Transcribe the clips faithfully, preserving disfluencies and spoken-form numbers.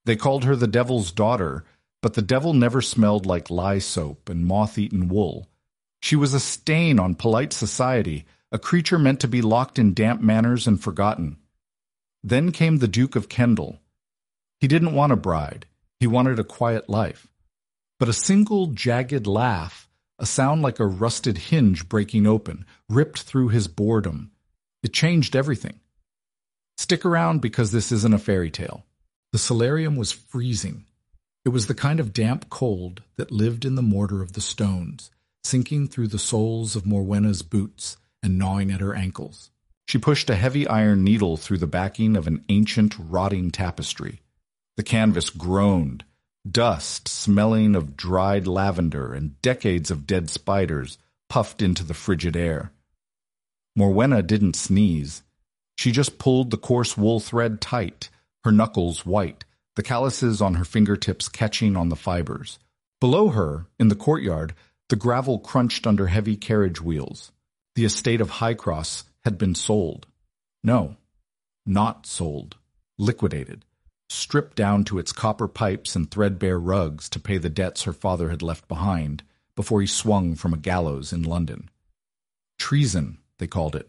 They called her the devil's daughter, but the devil never smelled like lye soap and moth-eaten wool. She was a stain on polite society, a creature meant to be locked in damp manners and forgotten. Then came the Duke of Kendal. He didn't want a bride. He wanted a quiet life. But a single jagged laugh, a sound like a rusted hinge breaking open, ripped through his boredom. It changed everything. Stick around because this isn't a fairy tale. The solarium was freezing. It was the kind of damp cold that lived in the mortar of the stones, sinking through the soles of Morwenna's boots and gnawing at her ankles. She pushed a heavy iron needle through the backing of an ancient, rotting tapestry. The canvas groaned. Dust, smelling of dried lavender and decades of dead spiders, puffed into the frigid air. Morwenna didn't sneeze. She just pulled the coarse wool thread tight, her knuckles white, the calluses on her fingertips catching on the fibers. Below her, in the courtyard, the gravel crunched under heavy carriage wheels. The estate of Highcross had been sold. No, not sold. Liquidated. Stripped down to its copper pipes and threadbare rugs to pay the debts her father had left behind before he swung from a gallows in London. Treason, they called it.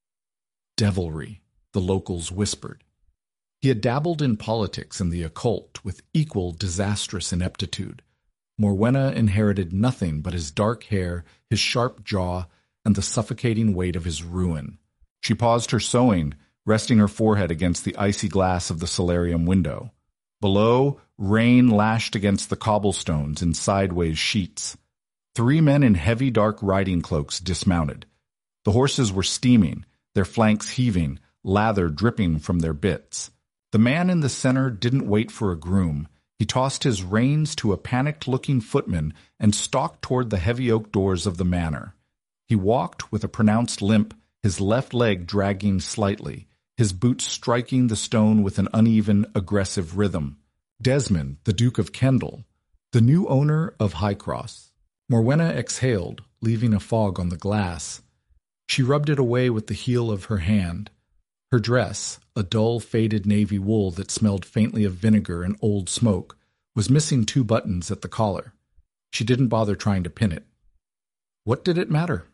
Devilry, the locals whispered. He had dabbled in politics and the occult with equal disastrous ineptitude. Morwenna inherited nothing but his dark hair, his sharp jaw, and the suffocating weight of his ruin. She paused her sewing, resting her forehead against the icy glass of the solarium window. Below, rain lashed against the cobblestones in sideways sheets. Three men in heavy dark riding cloaks dismounted. The horses were steaming, their flanks heaving, lather dripping from their bits. The man in the center didn't wait for a groom. He tossed his reins to a panicked-looking footman and stalked toward the heavy oak doors of the manor. He walked with a pronounced limp, his left leg dragging slightly, his boots striking the stone with an uneven, aggressive rhythm. Desmond, the Duke of Kendal, the new owner of Highcross. Morwenna exhaled, leaving a fog on the glass. She rubbed it away with the heel of her hand. Her dress, a dull, faded navy wool that smelled faintly of vinegar and old smoke, was missing two buttons at the collar. She didn't bother trying to pin it. What did it matter?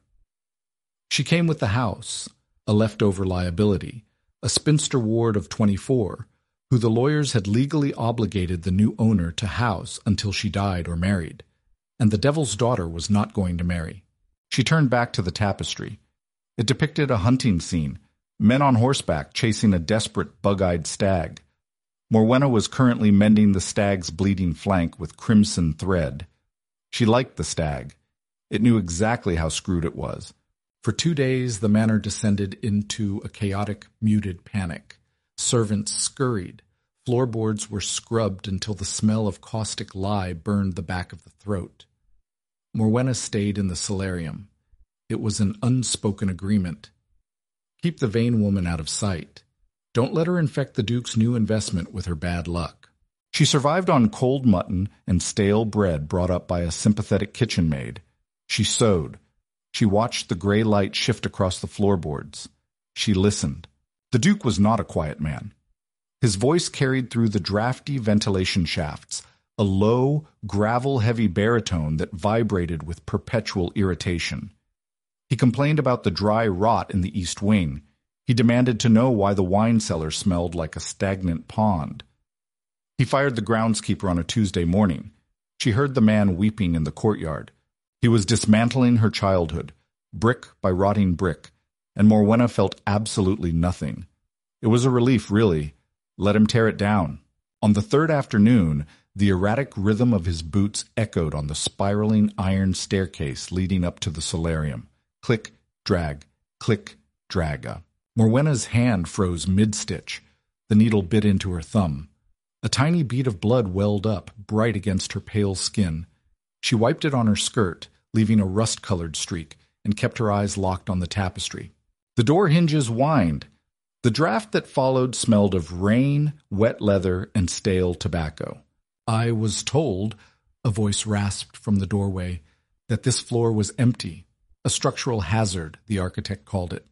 She came with the house, a leftover liability, a spinster ward of twenty-four, who the lawyers had legally obligated the new owner to house until she died or married, and the devil's daughter was not going to marry. She turned back to the tapestry. It depicted a hunting scene, men on horseback chasing a desperate, bug-eyed stag. Morwenna was currently mending the stag's bleeding flank with crimson thread. She liked the stag. It knew exactly how screwed it was. For two days the manor descended into a chaotic, muted panic. Servants scurried. Floorboards were scrubbed until the smell of caustic lye burned the back of the throat. Morwenna stayed in the solarium. It was an unspoken agreement. Keep the vain woman out of sight. Don't let her infect the Duke's new investment with her bad luck. She survived on cold mutton and stale bread brought up by a sympathetic kitchen maid. She sewed. She watched the gray light shift across the floorboards. She listened. The Duke was not a quiet man. His voice carried through the drafty ventilation shafts, a low, gravel-heavy baritone that vibrated with perpetual irritation. He complained about the dry rot in the east wing. He demanded to know why the wine cellar smelled like a stagnant pond. He fired the groundskeeper on a Tuesday morning. She heard the man weeping in the courtyard. He was dismantling her childhood, brick by rotting brick, and Morwenna felt absolutely nothing. It was a relief, really. Let him tear it down. On the third afternoon, the erratic rhythm of his boots echoed on the spiraling iron staircase leading up to the solarium. Click, drag, click, drag. Morwenna's hand froze mid-stitch. The needle bit into her thumb. A tiny bead of blood welled up, bright against her pale skin. She wiped it on her skirt, leaving a rust-colored streak, and kept her eyes locked on the tapestry. The door hinges whined. The draft that followed smelled of rain, wet leather, and stale tobacco. I was told, a voice rasped from the doorway, that this floor was empty, a structural hazard, the architect called it.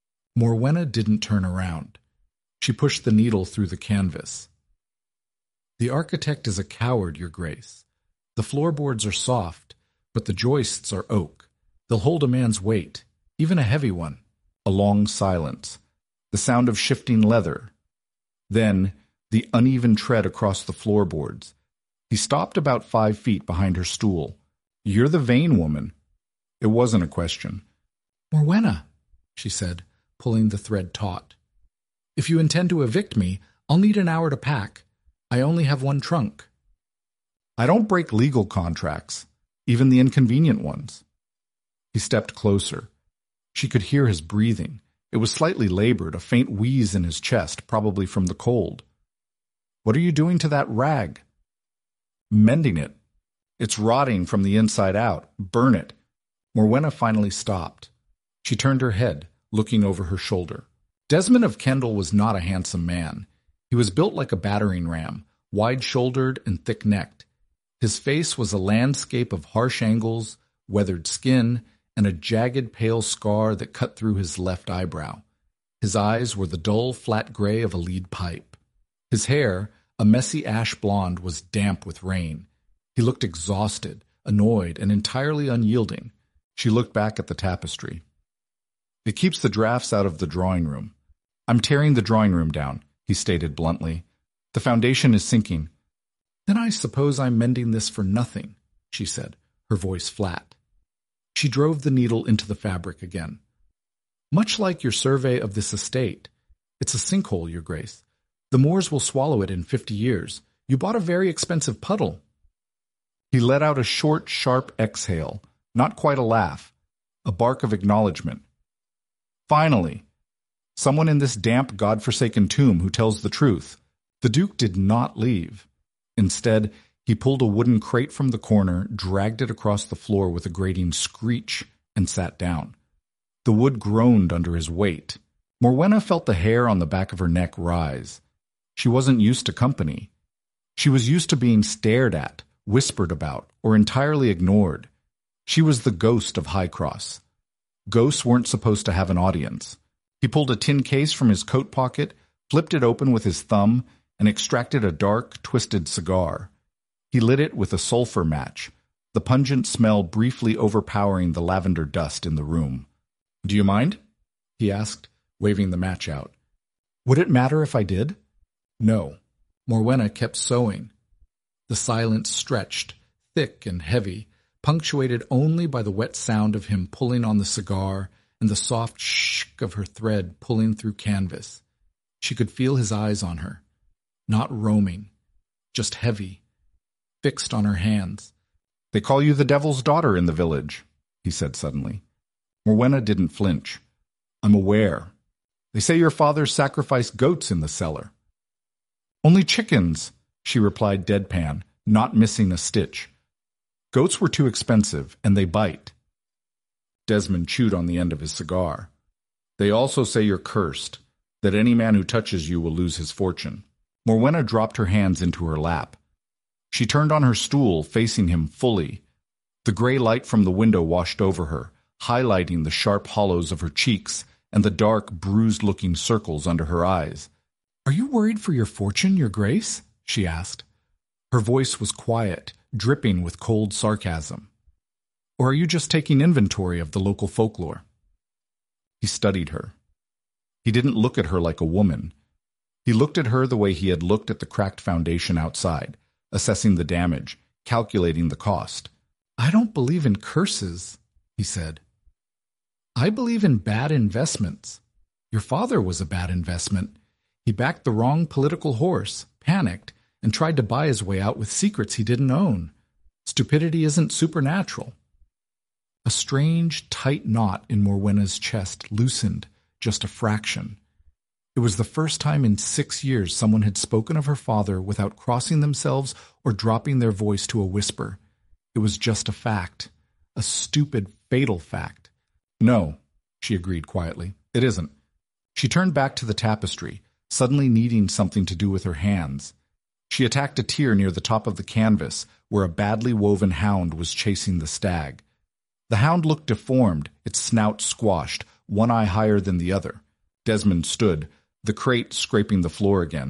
Morwenna didn't turn around. She pushed the needle through the canvas. The architect is a coward, Your Grace. The floorboards are soft, but the joists are oak. They'll hold a man's weight, even a heavy one. A long silence. The sound of shifting leather. Then, the uneven tread across the floorboards. He stopped about five feet behind her stool. You're the vain woman. It wasn't a question. Morwenna, she said, pulling the thread taut. If you intend to evict me, I'll need an hour to pack. I only have one trunk. I don't break legal contracts, even the inconvenient ones. He stepped closer. She could hear his breathing. It was slightly labored, a faint wheeze in his chest, probably from the cold. What are you doing to that rag? Mending it. It's rotting from the inside out. Burn it. Morwenna finally stopped. She turned her head, looking over her shoulder. Desmond of Kendal was not a handsome man. He was built like a battering ram, wide-shouldered and thick-necked. His face was a landscape of harsh angles, weathered skin, and a jagged pale scar that cut through his left eyebrow. His eyes were the dull, flat gray of a lead pipe. His hair, a messy ash blonde, was damp with rain. He looked exhausted, annoyed, and entirely unyielding. She looked back at the tapestry. It keeps the drafts out of the drawing room. I'm tearing the drawing room down, he stated bluntly. The foundation is sinking. Then I suppose I'm mending this for nothing, she said, her voice flat. She drove the needle into the fabric again. Much like your survey of this estate. It's a sinkhole, Your Grace. The Moors will swallow it in fifty years. You bought a very expensive puddle. He let out a short, sharp exhale, not quite a laugh, a bark of acknowledgement. Finally, someone in this damp, God-forsaken tomb who tells the truth. The Duke did not leave. Instead, he pulled a wooden crate from the corner, dragged it across the floor with a grating screech, and sat down. The wood groaned under his weight. Morwenna felt the hair on the back of her neck rise. She wasn't used to company. She was used to being stared at, whispered about, or entirely ignored. She was the ghost of Highcross. Ghosts weren't supposed to have an audience. He pulled a tin case from his coat pocket, flipped it open with his thumb, and extracted a dark, twisted cigar. He lit it with a sulfur match, the pungent smell briefly overpowering the lavender dust in the room. Do you mind? He asked, waving the match out. Would it matter if I did? No. Morwenna kept sewing. The silence stretched, thick and heavy, punctuated only by the wet sound of him pulling on the cigar and the soft shh of her thread pulling through canvas. She could feel his eyes on her, not roaming, just heavy, fixed on her hands. They call you the devil's daughter in the village, he said suddenly. Morwenna didn't flinch. I'm aware. They say your father sacrificed goats in the cellar. Only chickens, she replied deadpan, not missing a stitch. Goats were too expensive, and they bite. Desmond chewed on the end of his cigar. They also say you're cursed, that any man who touches you will lose his fortune. Morwenna dropped her hands into her lap. She turned on her stool, facing him fully. The gray light from the window washed over her, highlighting the sharp hollows of her cheeks and the dark, bruised-looking circles under her eyes. Are you worried for your fortune, Your Grace? She asked. Her voice was quiet, dripping with cold sarcasm. Or are you just taking inventory of the local folklore? He studied her. He didn't look at her like a woman. He looked at her the way he had looked at the cracked foundation outside, assessing the damage, calculating the cost. I don't believe in curses, he said. I believe in bad investments. Your father was a bad investment. He backed the wrong political horse, panicked, and tried to buy his way out with secrets he didn't own. Stupidity isn't supernatural. A strange, tight knot in Morwenna's chest loosened just a fraction. It was the first time in six years someone had spoken of her father without crossing themselves or dropping their voice to a whisper. It was just a fact, a stupid, fatal fact. No, she agreed quietly, it isn't. She turned back to the tapestry, suddenly needing something to do with her hands. She attacked a tier near the top of the canvas, where a badly woven hound was chasing the stag. The hound looked deformed, its snout squashed, one eye higher than the other. Desmond stood, the crate scraping the floor again.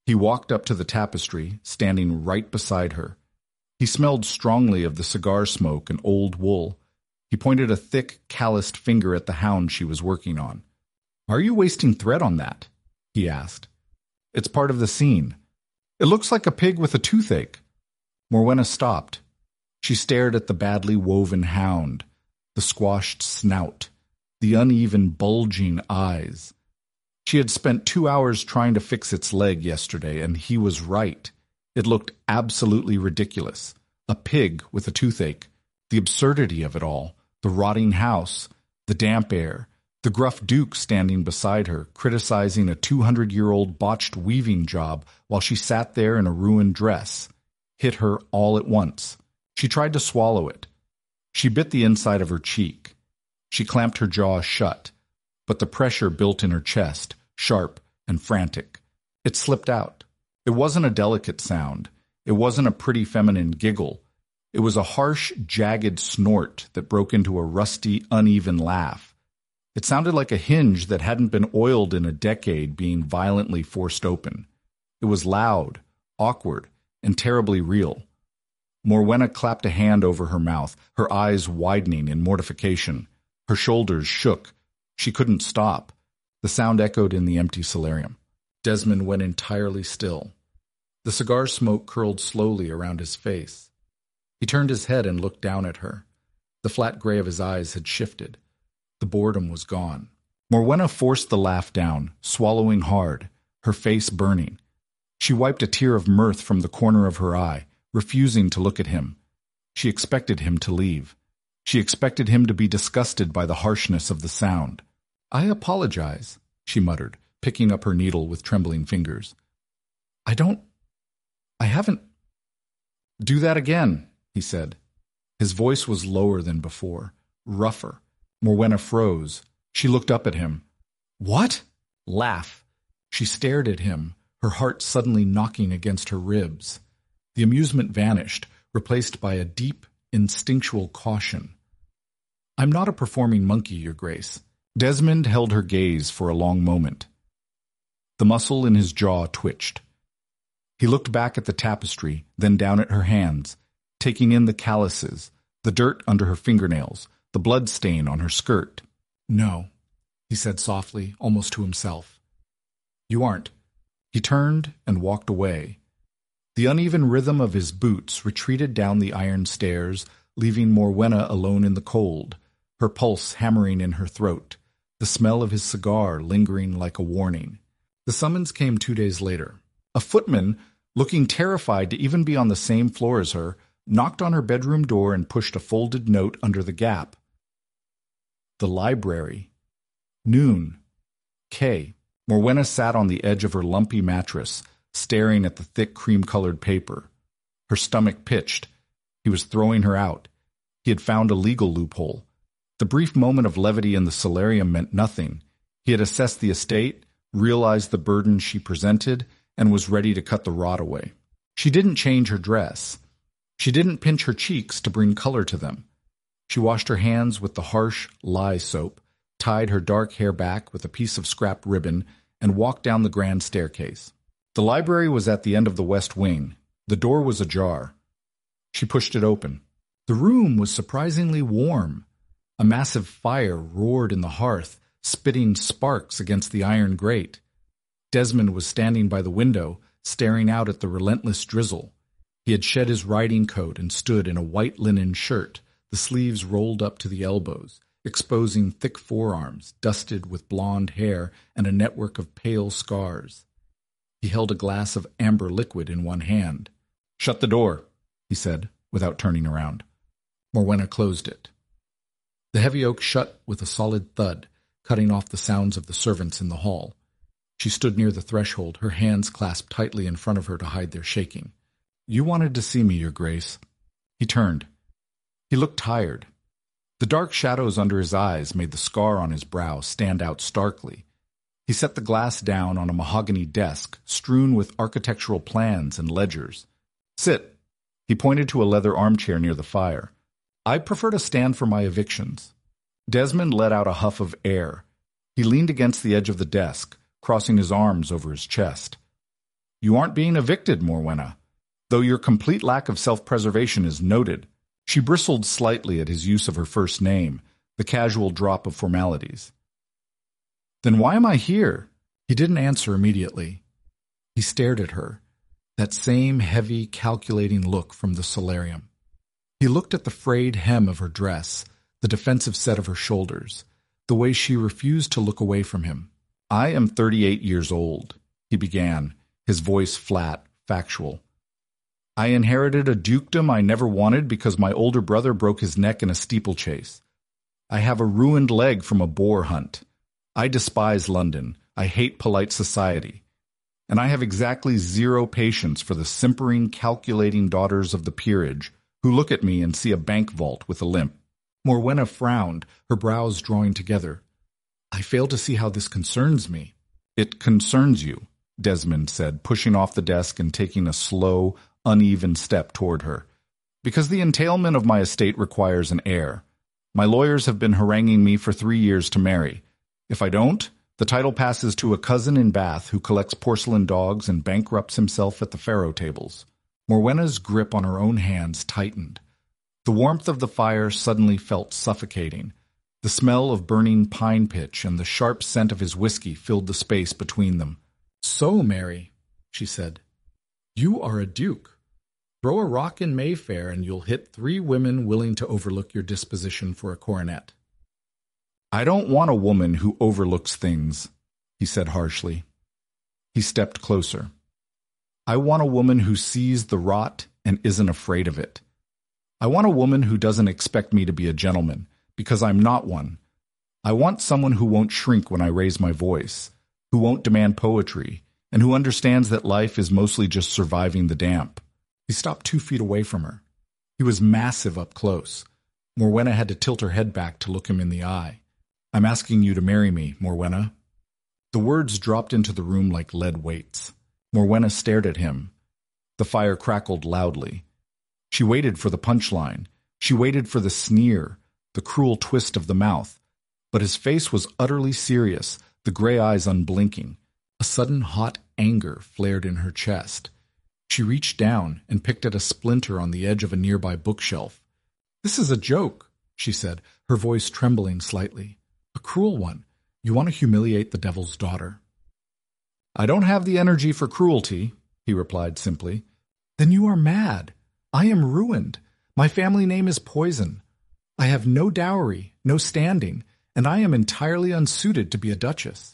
He walked up to the tapestry, standing right beside her. He smelled strongly of the cigar smoke and old wool. He pointed a thick, calloused finger at the hound she was working on. "Are you wasting thread on that?" he asked. "It's part of the scene. It looks like a pig with a toothache." Morwenna stopped. She stared at the badly woven hound, the squashed snout, the uneven, bulging eyes. She had spent two hours trying to fix its leg yesterday, and he was right. It looked absolutely ridiculous. A pig with a toothache. The absurdity of it all. The rotting house. The damp air. The gruff Duke standing beside her, criticizing a two-hundred-year-old botched weaving job while she sat there in a ruined dress. Hit her all at once. She tried to swallow it. She bit the inside of her cheek. She clamped her jaw shut, but the pressure built in her chest, sharp and frantic. It slipped out. It wasn't a delicate sound. It wasn't a pretty feminine giggle. It was a harsh, jagged snort that broke into a rusty, uneven laugh. It sounded like a hinge that hadn't been oiled in a decade being violently forced open. It was loud, awkward, and terribly real. Morwenna clapped a hand over her mouth, her eyes widening in mortification. Her shoulders shook. She couldn't stop. The sound echoed in the empty solarium. Desmond went entirely still. The cigar smoke curled slowly around his face. He turned his head and looked down at her. The flat gray of his eyes had shifted. The boredom was gone. Morwenna forced the laugh down, swallowing hard, her face burning. She wiped a tear of mirth from the corner of her eye, refusing to look at him. She expected him to leave. She expected him to be disgusted by the harshness of the sound. "I apologize," she muttered, picking up her needle with trembling fingers. "I don't... I haven't..." "Do that again," he said. His voice was lower than before, rougher. Morwenna froze. She looked up at him. "What?" "Laugh." She stared at him, her heart suddenly knocking against her ribs. The amusement vanished, replaced by a deep, instinctual caution. "I'm not a performing monkey, Your Grace." Desmond held her gaze for a long moment. The muscle in his jaw twitched. He looked back at the tapestry, then down at her hands, taking in the calluses, the dirt under her fingernails, the blood stain on her skirt. "No," he said softly, almost to himself. "You aren't." He turned and walked away. The uneven rhythm of his boots retreated down the iron stairs, leaving Morwenna alone in the cold, her pulse hammering in her throat, the smell of his cigar lingering like a warning. The summons came two days later. A footman, looking terrified to even be on the same floor as her, knocked on her bedroom door and pushed a folded note under the gap. The library. Noon. K. Morwenna sat on the edge of her lumpy mattress, staring at the thick cream-colored paper. Her stomach pitched. He was throwing her out. He had found a legal loophole. The brief moment of levity in the solarium meant nothing. He had assessed the estate, realized the burden she presented, and was ready to cut the rod away. She didn't change her dress. She didn't pinch her cheeks to bring color to them. She washed her hands with the harsh lye soap, tied her dark hair back with a piece of scrap ribbon, and walked down the grand staircase. The library was at the end of the west wing. The door was ajar. She pushed it open. The room was surprisingly warm. A massive fire roared in the hearth, spitting sparks against the iron grate. Desmond was standing by the window, staring out at the relentless drizzle. He had shed his riding coat and stood in a white linen shirt, the sleeves rolled up to the elbows, exposing thick forearms, dusted with blonde hair and a network of pale scars. He held a glass of amber liquid in one hand. "Shut the door," he said, without turning around. Morwenna closed it. The heavy oak shut with a solid thud, cutting off the sounds of the servants in the hall. She stood near the threshold, her hands clasped tightly in front of her to hide their shaking. "You wanted to see me, Your Grace." He turned. He looked tired. The dark shadows under his eyes made the scar on his brow stand out starkly. He set the glass down on a mahogany desk, strewn with architectural plans and ledgers. "Sit." He pointed to a leather armchair near the fire. "I prefer to stand for my evictions." Desmond let out a huff of air. He leaned against the edge of the desk, crossing his arms over his chest. You aren't being evicted, Morwenna, though your complete lack of self-preservation is noted. She bristled slightly at his use of her first name, the casual drop of formalities. Then why am I here? He didn't answer immediately. He stared at her, that same heavy, calculating look from the solarium. He looked at the frayed hem of her dress, the defensive set of her shoulders, the way she refused to look away from him. I am thirty-eight years old, he began, his voice flat, factual. I inherited a dukedom I never wanted because my older brother broke his neck in a steeplechase. I have a ruined leg from a boar hunt. I despise London. I hate polite society. And I have exactly zero patience for the simpering, calculating daughters of the peerage who look at me and see a bank vault with a limp. Morwenna frowned, her brows drawing together. I fail to see how this concerns me. It concerns you, Desmond said, pushing off the desk and taking a slow, uneven step toward her. Because the entailment of my estate requires an heir. My lawyers have been haranguing me for three years to marry. If I don't, the title passes to a cousin in Bath who collects porcelain dogs and bankrupts himself at the faro tables. Morwenna's grip on her own hands tightened. The warmth of the fire suddenly felt suffocating. The smell of burning pine pitch and the sharp scent of his whiskey filled the space between them. So, Mary, she said, you are a duke. Throw a rock in Mayfair and you'll hit three women willing to overlook your disposition for a coronet. I don't want a woman who overlooks things, he said harshly. He stepped closer. I want a woman who sees the rot and isn't afraid of it. I want a woman who doesn't expect me to be a gentleman, because I'm not one. I want someone who won't shrink when I raise my voice, who won't demand poetry, and who understands that life is mostly just surviving the damp. He stopped two feet away from her. He was massive up close. Morwenna had to tilt her head back to look him in the eye. I'm asking you to marry me, Morwenna. The words dropped into the room like lead weights. Morwenna stared at him. The fire crackled loudly. She waited for the punchline. She waited for the sneer, the cruel twist of the mouth. But his face was utterly serious, the gray eyes unblinking. A sudden hot anger flared in her chest. She reached down and picked at a splinter on the edge of a nearby bookshelf. This is a joke, she said, her voice trembling slightly. A cruel one. You want to humiliate the devil's daughter. I don't have the energy for cruelty, he replied simply. Then you are mad. I am ruined. My family name is poison. I have no dowry, no standing, and I am entirely unsuited to be a duchess.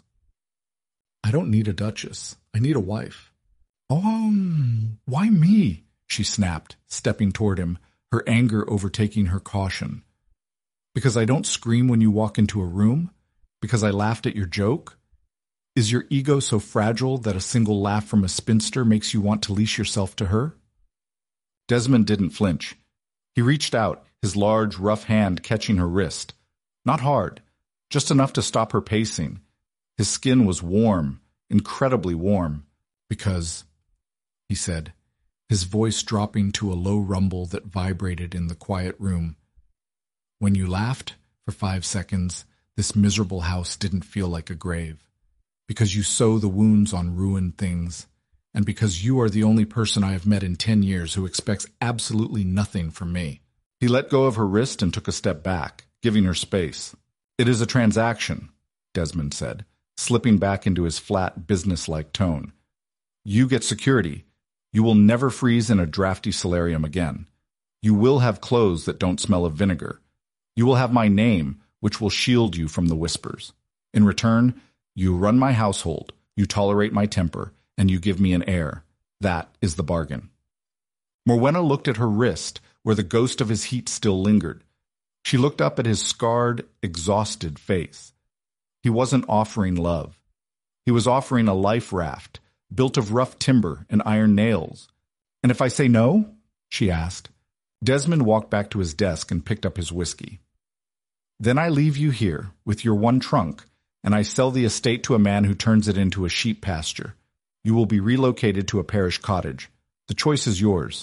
I don't need a duchess. I need a wife. Oh, um, why me? She snapped, stepping toward him, her anger overtaking her caution. Because I don't scream when you walk into a room? Because I laughed at your joke? Is your ego so fragile that a single laugh from a spinster makes you want to leash yourself to her? Desmond didn't flinch. He reached out, his large, rough hand catching her wrist. Not hard, just enough to stop her pacing. His skin was warm, incredibly warm, because, he said, his voice dropping to a low rumble that vibrated in the quiet room. When you laughed, for five seconds, this miserable house didn't feel like a grave. Because you sew the wounds on ruined things, and because you are the only person I have met in ten years who expects absolutely nothing from me. He let go of her wrist and took a step back, giving her space. It is a transaction, Desmond said, slipping back into his flat, businesslike tone. You get security. You will never freeze in a drafty solarium again. You will have clothes that don't smell of vinegar. You will have my name, which will shield you from the whispers. In return, you run my household, you tolerate my temper, and you give me an heir. That is the bargain. Morwenna looked at her wrist, where the ghost of his heat still lingered. She looked up at his scarred, exhausted face. He wasn't offering love. He was offering a life raft, built of rough timber and iron nails. And if I say no? She asked. Desmond walked back to his desk and picked up his whiskey. Then I leave you here, with your one trunk, and I sell the estate to a man who turns it into a sheep pasture. You will be relocated to a parish cottage. The choice is yours.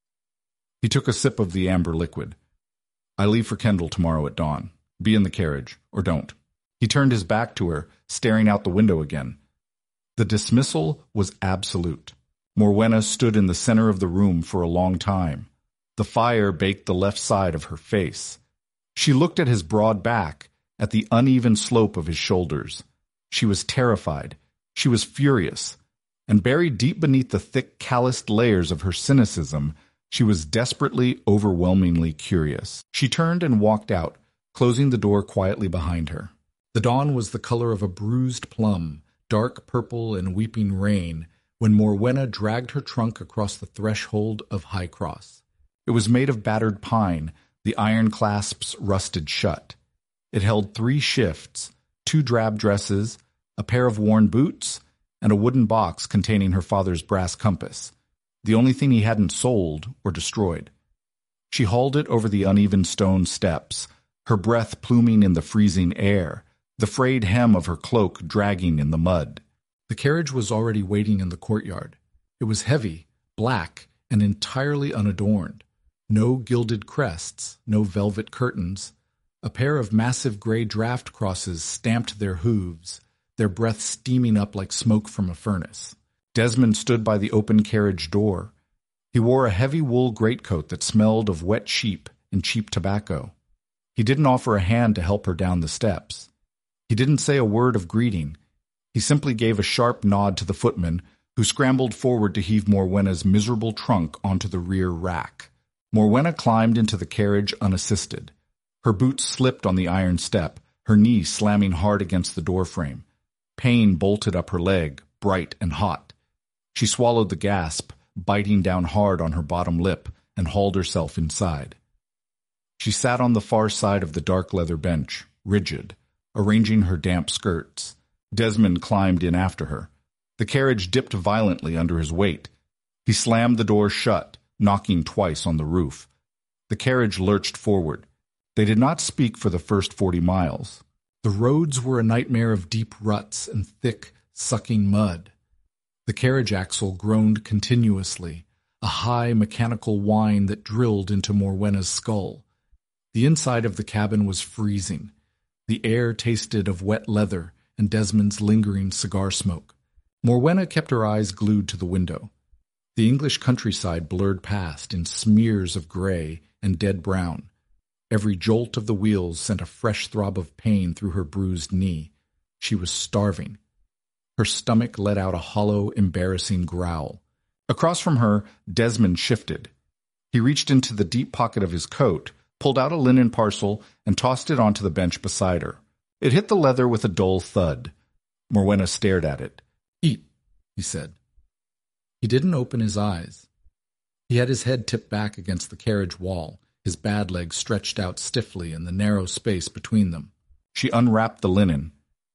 He took a sip of the amber liquid. I leave for Kendal tomorrow at dawn. Be in the carriage, or don't. He turned his back to her, staring out the window again. The dismissal was absolute. Morwenna stood in the center of the room for a long time. The fire baked the left side of her face. She looked at his broad back, at the uneven slope of his shoulders. She was terrified. She was furious. And buried deep beneath the thick, calloused layers of her cynicism, she was desperately, overwhelmingly curious. She turned and walked out, closing the door quietly behind her. The dawn was the color of a bruised plum, dark purple and weeping rain, when Morwenna dragged her trunk across the threshold of High Cross. It was made of battered pine, the iron clasps rusted shut. It held three shifts, two drab dresses, a pair of worn boots, and a wooden box containing her father's brass compass, the only thing he hadn't sold or destroyed. She hauled it over the uneven stone steps, her breath pluming in the freezing air, the frayed hem of her cloak dragging in the mud. The carriage was already waiting in the courtyard. It was heavy, black, and entirely unadorned. No gilded crests, no velvet curtains. A pair of massive gray draft crosses stamped their hooves, their breath steaming up like smoke from a furnace. Desmond stood by the open carriage door. He wore a heavy wool greatcoat that smelled of wet sheep and cheap tobacco. He didn't offer a hand to help her down the steps. He didn't say a word of greeting. He simply gave a sharp nod to the footman, who scrambled forward to heave Morwenna's miserable trunk onto the rear rack. Morwenna climbed into the carriage unassisted. Her boots slipped on the iron step, her knee slamming hard against the doorframe. Pain bolted up her leg, bright and hot. She swallowed the gasp, biting down hard on her bottom lip, and hauled herself inside. She sat on the far side of the dark leather bench, rigid, arranging her damp skirts. Desmond climbed in after her. The carriage dipped violently under his weight. He slammed the door shut, knocking twice on the roof. The carriage lurched forward. They did not speak for the first forty miles. The roads were a nightmare of deep ruts and thick, sucking mud. The carriage axle groaned continuously, a high mechanical whine that drilled into Morwenna's skull. The inside of the cabin was freezing. The air tasted of wet leather and Desmond's lingering cigar smoke. Morwenna kept her eyes glued to the window. The English countryside blurred past in smears of gray and dead brown. Every jolt of the wheels sent a fresh throb of pain through her bruised knee. She was starving. Her stomach let out a hollow, embarrassing growl. Across from her, Desmond shifted. He reached into the deep pocket of his coat, pulled out a linen parcel, and tossed it onto the bench beside her. It hit the leather with a dull thud. Morwenna stared at it. "Eat," he said. He didn't open his eyes. He had his head tipped back against the carriage wall, his bad legs stretched out stiffly in the narrow space between them. She unwrapped the linen.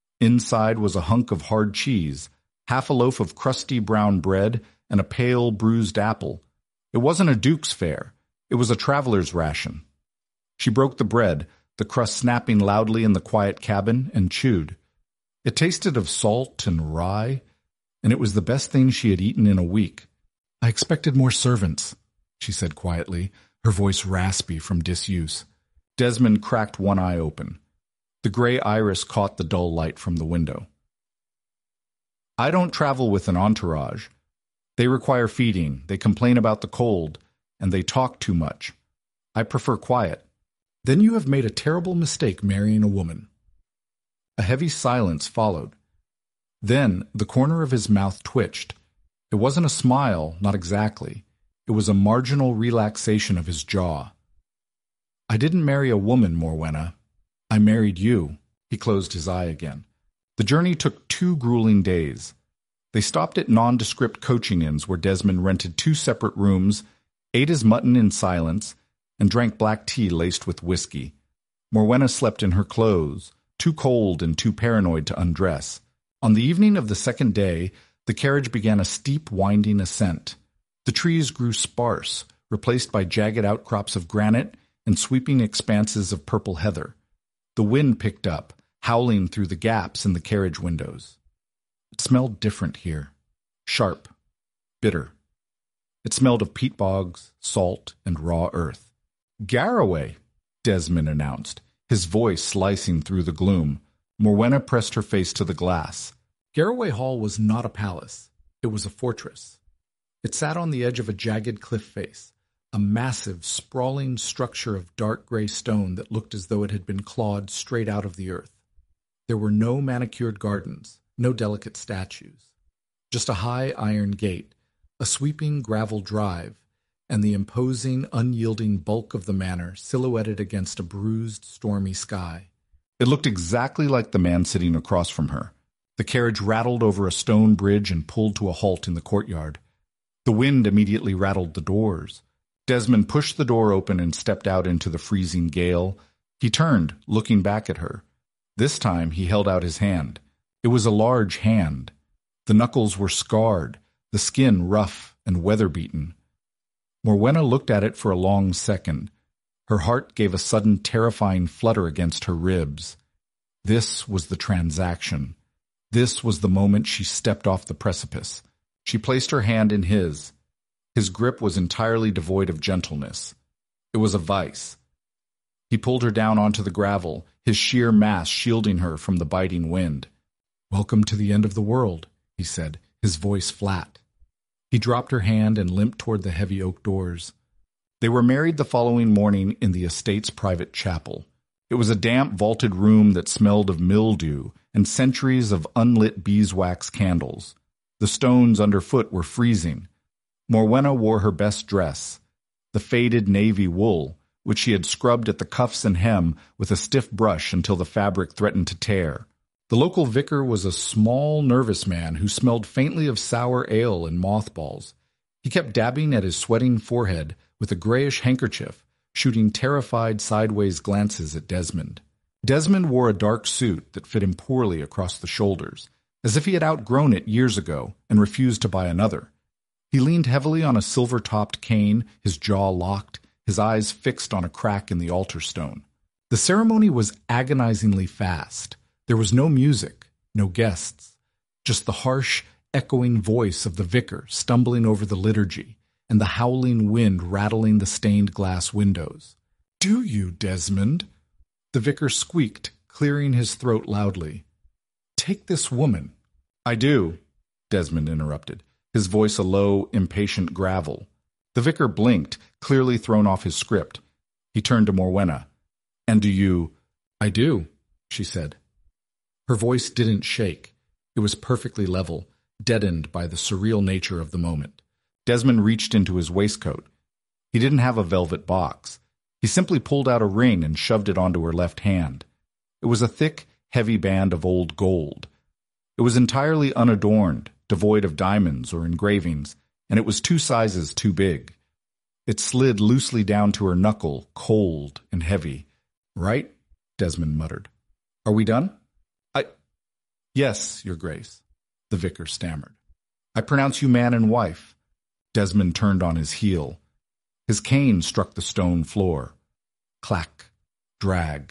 Inside was a hunk of hard cheese, half a loaf of crusty brown bread, and a pale, bruised apple. It wasn't a duke's fare. It was a traveler's ration. She broke the bread, the crust snapping loudly in the quiet cabin, and chewed. It tasted of salt and rye, and it was the best thing she had eaten in a week. "I expected more servants," she said quietly, her voice raspy from disuse. Desmond cracked one eye open. The gray iris caught the dull light from the window. "I don't travel with an entourage. They require feeding, they complain about the cold, and they talk too much. I prefer quiet." "Then you have made a terrible mistake marrying a woman." A heavy silence followed. Then the corner of his mouth twitched. It wasn't a smile, not exactly. It was a marginal relaxation of his jaw. "I didn't marry a woman, Morwenna. I married you." He closed his eye again. The journey took two grueling days. They stopped at nondescript coaching inns where Desmond rented two separate rooms, ate his mutton in silence, and drank black tea laced with whiskey. Morwenna slept in her clothes, too cold and too paranoid to undress. On the evening of the second day, the carriage began a steep, winding ascent. The trees grew sparse, replaced by jagged outcrops of granite and sweeping expanses of purple heather. The wind picked up, howling through the gaps in the carriage windows. It smelled different here, sharp, bitter. It smelled of peat bogs, salt, and raw earth. "Garraway," Desmond announced, his voice slicing through the gloom. Morwenna pressed her face to the glass. Garraway Hall was not a palace. It was a fortress. It sat on the edge of a jagged cliff face, a massive, sprawling structure of dark gray stone that looked as though it had been clawed straight out of the earth. There were no manicured gardens, no delicate statues, just a high iron gate, a sweeping gravel drive, and the imposing, unyielding bulk of the manor silhouetted against a bruised, stormy sky. It looked exactly like the man sitting across from her. The carriage rattled over a stone bridge and pulled to a halt in the courtyard. The wind immediately rattled the doors. Desmond pushed the door open and stepped out into the freezing gale. He turned, looking back at her. This time he held out his hand. It was a large hand. The knuckles were scarred, the skin rough and weather-beaten. Morwenna looked at it for a long second. Her heart gave a sudden terrifying flutter against her ribs. This was the transaction. This was the moment she stepped off the precipice. She placed her hand in his. His grip was entirely devoid of gentleness. It was a vice. He pulled her down onto the gravel, his sheer mass shielding her from the biting wind. "Welcome to the end of the world," he said, his voice flat. He dropped her hand and limped toward the heavy oak doors. They were married the following morning in the estate's private chapel. It was a damp, vaulted room that smelled of mildew and centuries of unlit beeswax candles. The stones underfoot were freezing. Morwenna wore her best dress, the faded navy wool, which she had scrubbed at the cuffs and hem with a stiff brush until the fabric threatened to tear. The local vicar was a small, nervous man who smelled faintly of sour ale and mothballs. He kept dabbing at his sweating forehead with a grayish handkerchief, shooting terrified sideways glances at Desmond. Desmond wore a dark suit that fit him poorly across the shoulders, as if he had outgrown it years ago and refused to buy another. He leaned heavily on a silver-topped cane, his jaw locked, his eyes fixed on a crack in the altar stone. The ceremony was agonizingly fast. There was no music, no guests, just the harsh, echoing voice of the vicar stumbling over the liturgy and the howling wind rattling the stained glass windows. "Do you, Desmond?" The vicar squeaked, clearing his throat loudly. "Take this woman." "I do," Desmond interrupted, his voice a low, impatient gravel. The vicar blinked, clearly thrown off his script. He turned to Morwenna. "And do you—" "I do," she said. Her voice didn't shake. It was perfectly level, deadened by the surreal nature of the moment. Desmond reached into his waistcoat. He didn't have a velvet box. He simply pulled out a ring and shoved it onto her left hand. It was a thick, heavy band of old gold. It was entirely unadorned, devoid of diamonds or engravings, and it was two sizes too big. It slid loosely down to her knuckle, cold and heavy. "Right?" Desmond muttered. "Are we done?" I... "Yes, Your Grace," the vicar stammered. "I pronounce you man and wife." Desmond turned on his heel. His cane struck the stone floor. Clack, drag,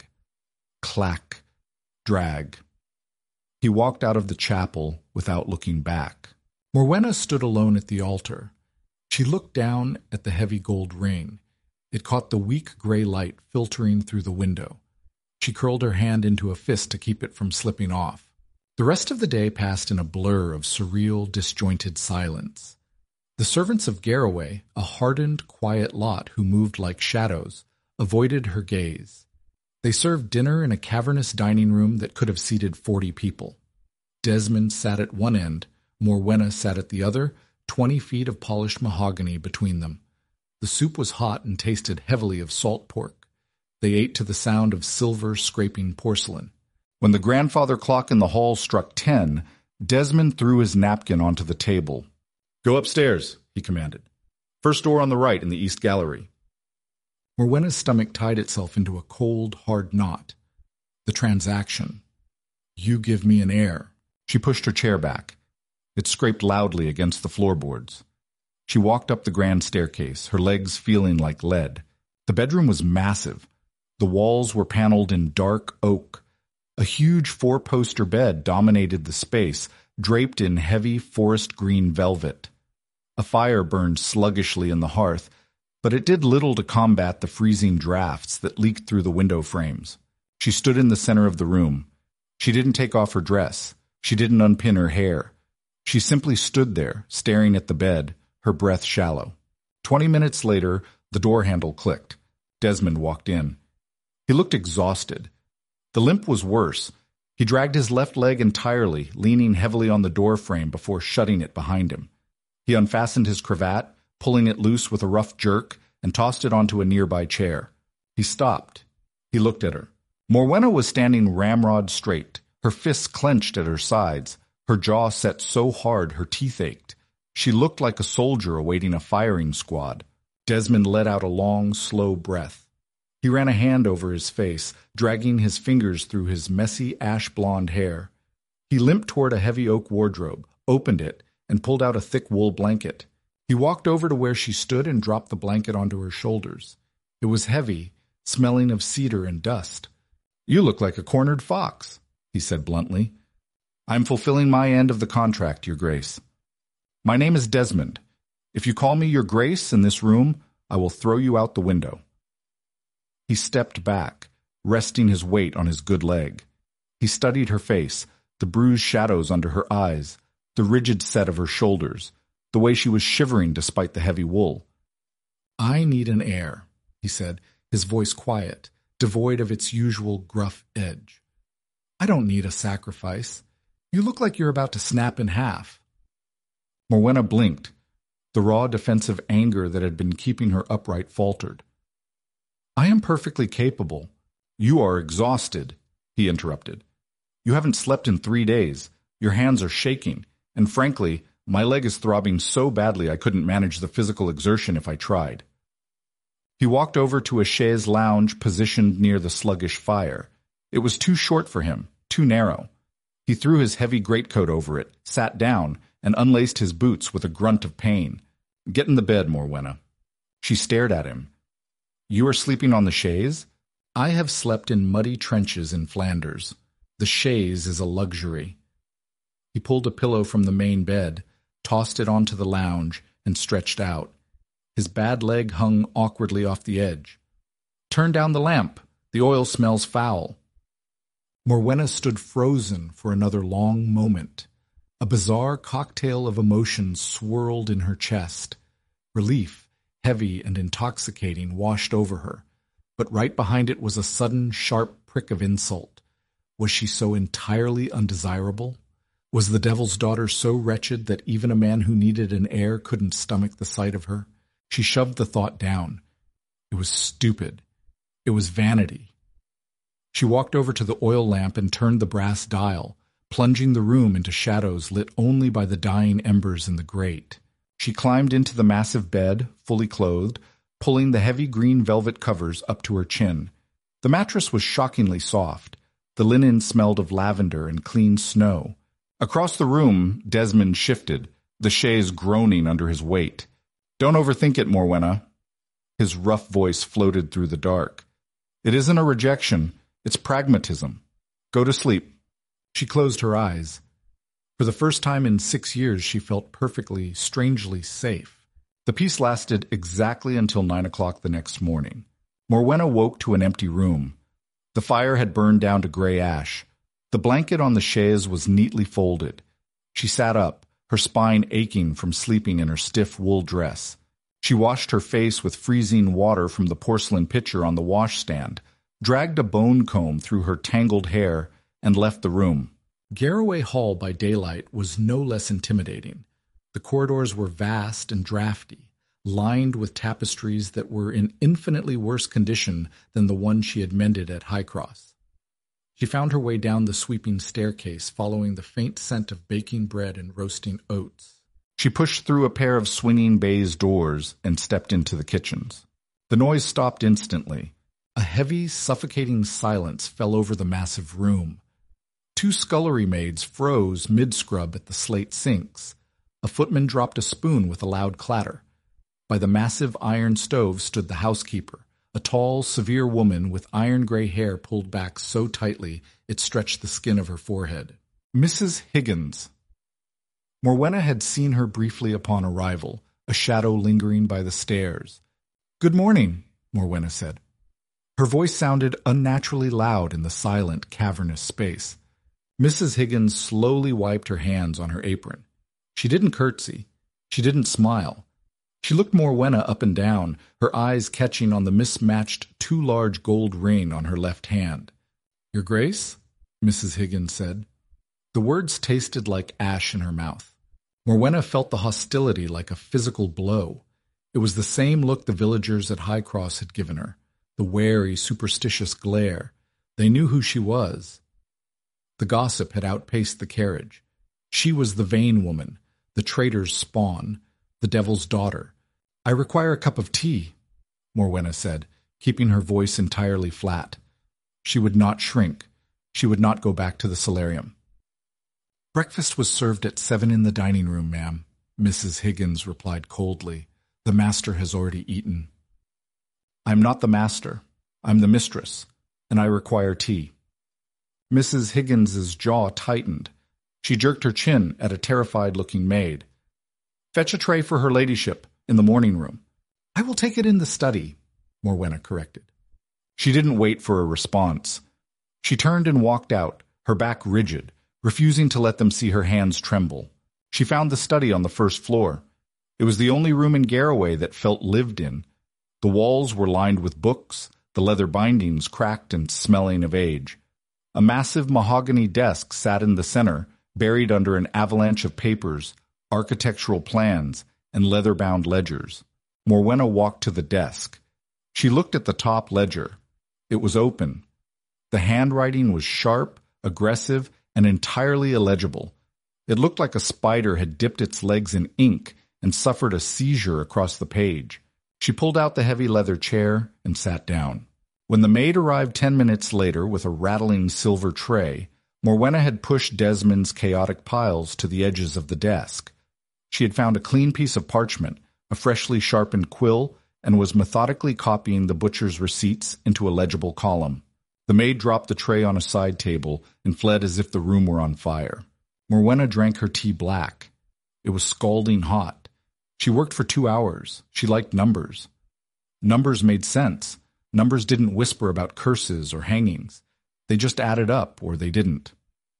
clack, drag. He walked out of the chapel without looking back. Morwenna stood alone at the altar. She looked down at the heavy gold ring. It caught the weak gray light filtering through the window. She curled her hand into a fist to keep it from slipping off. The rest of the day passed in a blur of surreal, disjointed silence. The servants of Garraway, a hardened, quiet lot who moved like shadows, avoided her gaze. They served dinner in a cavernous dining room that could have seated forty people. Desmond sat at one end, Morwenna sat at the other, twenty feet of polished mahogany between them. The soup was hot and tasted heavily of salt pork. They ate to the sound of silver scraping porcelain. When the grandfather clock in the hall struck ten, Desmond threw his napkin onto the table. "Go upstairs," he commanded. "First door on the right in the east gallery." Morwenna's stomach tied itself into a cold, hard knot. The transaction. "You give me an heir." She pushed her chair back. It scraped loudly against the floorboards. She walked up the grand staircase, her legs feeling like lead. The bedroom was massive. The walls were paneled in dark oak. A huge four-poster bed dominated the space, draped in heavy forest green velvet. A fire burned sluggishly in the hearth, but it did little to combat the freezing drafts that leaked through the window frames. She stood in the center of the room. She didn't take off her dress. She didn't unpin her hair. She simply stood there, staring at the bed, her breath shallow. Twenty minutes later, the door handle clicked. Desmond walked in. He looked exhausted. The limp was worse. He dragged his left leg entirely, leaning heavily on the door frame before shutting it behind him. He unfastened his cravat, pulling it loose with a rough jerk, and tossed it onto a nearby chair. He stopped. He looked at her. Morwenna was standing ramrod straight, her fists clenched at her sides, her jaw set so hard her teeth ached. She looked like a soldier awaiting a firing squad. Desmond let out a long, slow breath. He ran a hand over his face, dragging his fingers through his messy ash-blonde hair. He limped toward a heavy oak wardrobe, opened it, and pulled out a thick wool blanket. He walked over to where she stood and dropped the blanket onto her shoulders. It was heavy, smelling of cedar and dust. "You look like a cornered fox," he said bluntly. "I'm fulfilling my end of the contract, Your Grace. My name is Desmond. If you call me Your Grace in this room, I will throw you out the window." He stepped back, resting his weight on his good leg. He studied her face, the bruised shadows under her eyes, the rigid set of her shoulders, the way she was shivering despite the heavy wool. "I need an heir," he said, his voice quiet, devoid of its usual gruff edge. "I don't need a sacrifice. You look like you're about to snap in half." Morwenna blinked. The raw defensive anger that had been keeping her upright faltered. "I am perfectly capable. You are exhausted," he interrupted. "You haven't slept in three days. Your hands are shaking, and frankly, my leg is throbbing so badly I couldn't manage the physical exertion if I tried." He walked over to a chaise lounge positioned near the sluggish fire. It was too short for him, too narrow. He threw his heavy greatcoat over it, sat down, and unlaced his boots with a grunt of pain. "Get in the bed, Morwenna." She stared at him. "You are sleeping on the chaise?" "I have slept in muddy trenches in Flanders. The chaise is a luxury." He pulled a pillow from the main bed, tossed it onto the lounge, and stretched out. His bad leg hung awkwardly off the edge. "Turn down the lamp. The oil smells foul." Morwenna stood frozen for another long moment. A bizarre cocktail of emotions swirled in her chest. Relief, heavy and intoxicating, washed over her. But right behind it was a sudden, sharp prick of insult. Was she so entirely undesirable? Was the devil's daughter so wretched that even a man who needed an heir couldn't stomach the sight of her? She shoved the thought down. It was stupid. It was vanity. She walked over to the oil lamp and turned the brass dial, plunging the room into shadows lit only by the dying embers in the grate. She climbed into the massive bed, fully clothed, pulling the heavy green velvet covers up to her chin. The mattress was shockingly soft. The linen smelled of lavender and clean snow. Across the room, Desmond shifted, the chaise groaning under his weight. "Don't overthink it, Morwenna." His rough voice floated through the dark. "It isn't a rejection. It's pragmatism. Go to sleep." She closed her eyes. For the first time in six years, she felt perfectly, strangely safe. The peace lasted exactly until nine o'clock the next morning. Morwenna woke to an empty room. The fire had burned down to gray ash. The blanket on the chaise was neatly folded. She sat up, her spine aching from sleeping in her stiff wool dress. She washed her face with freezing water from the porcelain pitcher on the washstand, dragged a bone comb through her tangled hair, and left the room. Garraway Hall by daylight was no less intimidating. The corridors were vast and drafty, lined with tapestries that were in infinitely worse condition than the one she had mended at Highcross. She found her way down the sweeping staircase, following the faint scent of baking bread and roasting oats. She pushed through a pair of swinging baize doors and stepped into the kitchens. The noise stopped instantly. A heavy, suffocating silence fell over the massive room. Two scullery maids froze mid-scrub at the slate sinks. A footman dropped a spoon with a loud clatter. By the massive iron stove stood the housekeeper, a tall, severe woman with iron-gray hair pulled back so tightly it stretched the skin of her forehead. Missus Higgins. Morwenna had seen her briefly upon arrival, a shadow lingering by the stairs. "Good morning," Morwenna said. Her voice sounded unnaturally loud in the silent, cavernous space. Missus Higgins slowly wiped her hands on her apron. She didn't curtsy. She didn't smile. She looked Morwenna up and down, her eyes catching on the mismatched too large gold ring on her left hand. "Your Grace?" Missus Higgins said. The words tasted like ash in her mouth. Morwenna felt the hostility like a physical blow. It was the same look the villagers at High Cross had given her, the wary, superstitious glare. They knew who she was. The gossip had outpaced the carriage. She was the vain woman, the traitor's spawn, the devil's daughter. "I require a cup of tea," Morwenna said, keeping her voice entirely flat. She would not shrink. She would not go back to the solarium. "Breakfast was served at seven in the dining room, ma'am," Missus Higgins replied coldly. "The master has already eaten." "I'm not the master. I'm the mistress, and I require tea." Missus Higgins's jaw tightened. She jerked her chin at a terrified-looking maid. "Fetch a tray for her ladyship, in the morning room." "I will take it in the study," Morwenna corrected. She didn't wait for a response. She turned and walked out, her back rigid, refusing to let them see her hands tremble. She found the study on the first floor. It was the only room in Garraway that felt lived in. The walls were lined with books, the leather bindings cracked and smelling of age. A massive mahogany desk sat in the center, buried under an avalanche of papers, architectural plans, and leather-bound ledgers. Morwenna walked to the desk. She looked at the top ledger. It was open. The handwriting was sharp, aggressive, and entirely illegible. It looked like a spider had dipped its legs in ink and suffered a seizure across the page. She pulled out the heavy leather chair and sat down. When the maid arrived ten minutes later with a rattling silver tray, Morwenna had pushed Desmond's chaotic piles to the edges of the desk. She had found a clean piece of parchment, a freshly sharpened quill, and was methodically copying the butcher's receipts into a legible column. The maid dropped the tray on a side table and fled as if the room were on fire. Morwenna drank her tea black. It was scalding hot. She worked for two hours. She liked numbers. Numbers made sense. Numbers didn't whisper about curses or hangings. They just added up, or they didn't.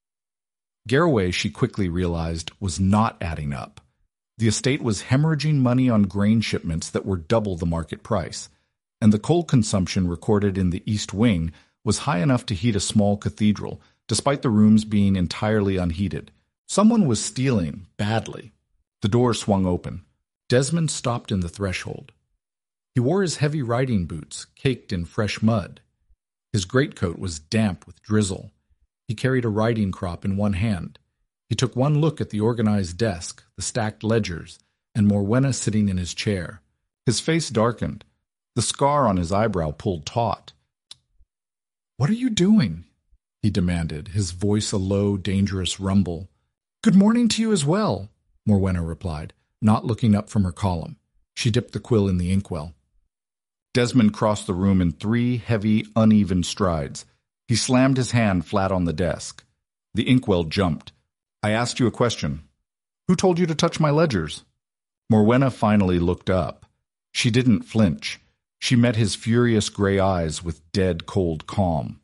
Garraway, she quickly realized, was not adding up. The estate was hemorrhaging money on grain shipments that were double the market price, and the coal consumption recorded in the East Wing was high enough to heat a small cathedral, despite the rooms being entirely unheated. Someone was stealing, badly. The door swung open. Desmond stopped in the threshold. He wore his heavy riding boots, caked in fresh mud. His greatcoat was damp with drizzle. He carried a riding crop in one hand. He took one look at the organized desk, the stacked ledgers, and Morwenna sitting in his chair. His face darkened. The scar on his eyebrow pulled taut. "What are you doing?" he demanded, his voice a low, dangerous rumble. "Good morning to you as well," Morwenna replied, not looking up from her column. She dipped the quill in the inkwell. Desmond crossed the room in three heavy, uneven strides. He slammed his hand flat on the desk. The inkwell jumped. "I asked you a question. Who told you to touch my ledgers?" Morwenna finally looked up. She didn't flinch. She met his furious gray eyes with dead, cold calm.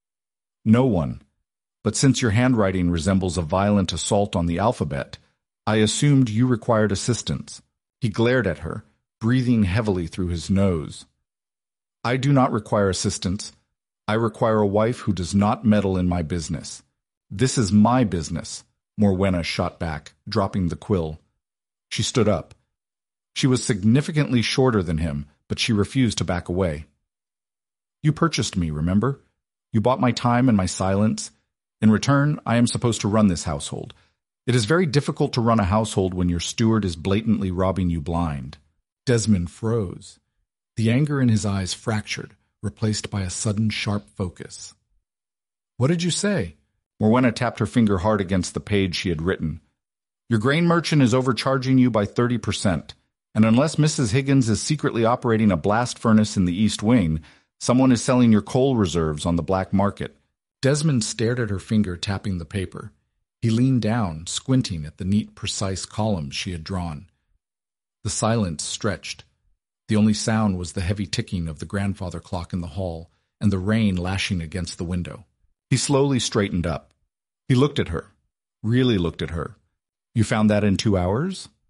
"No one. But since your handwriting resembles a violent assault on the alphabet, I assumed you required assistance." He glared at her, breathing heavily through his nose. "I do not require assistance. I require a wife who does not meddle in my business. This is my business," Morwenna shot back, dropping the quill. She stood up. She was significantly shorter than him, but she refused to back away. "You purchased me, remember? You bought my time and my silence. In return, I am supposed to run this household. It is very difficult to run a household when your steward is blatantly robbing you blind." Desmond froze. The anger in his eyes fractured, replaced by a sudden sharp focus. "What did you say?" Morwenna tapped her finger hard against the page she had written. "Your grain merchant is overcharging you by thirty percent, and unless Missus Higgins is secretly operating a blast furnace in the East Wing, someone is selling your coal reserves on the black market." Desmond stared at her finger tapping the paper. He leaned down, squinting at the neat, precise columns she had drawn. The silence stretched. The only sound was the heavy ticking of the grandfather clock in the hall and the rain lashing against the window. He slowly straightened up. He looked at her, really looked at her. "You found that in two hours?"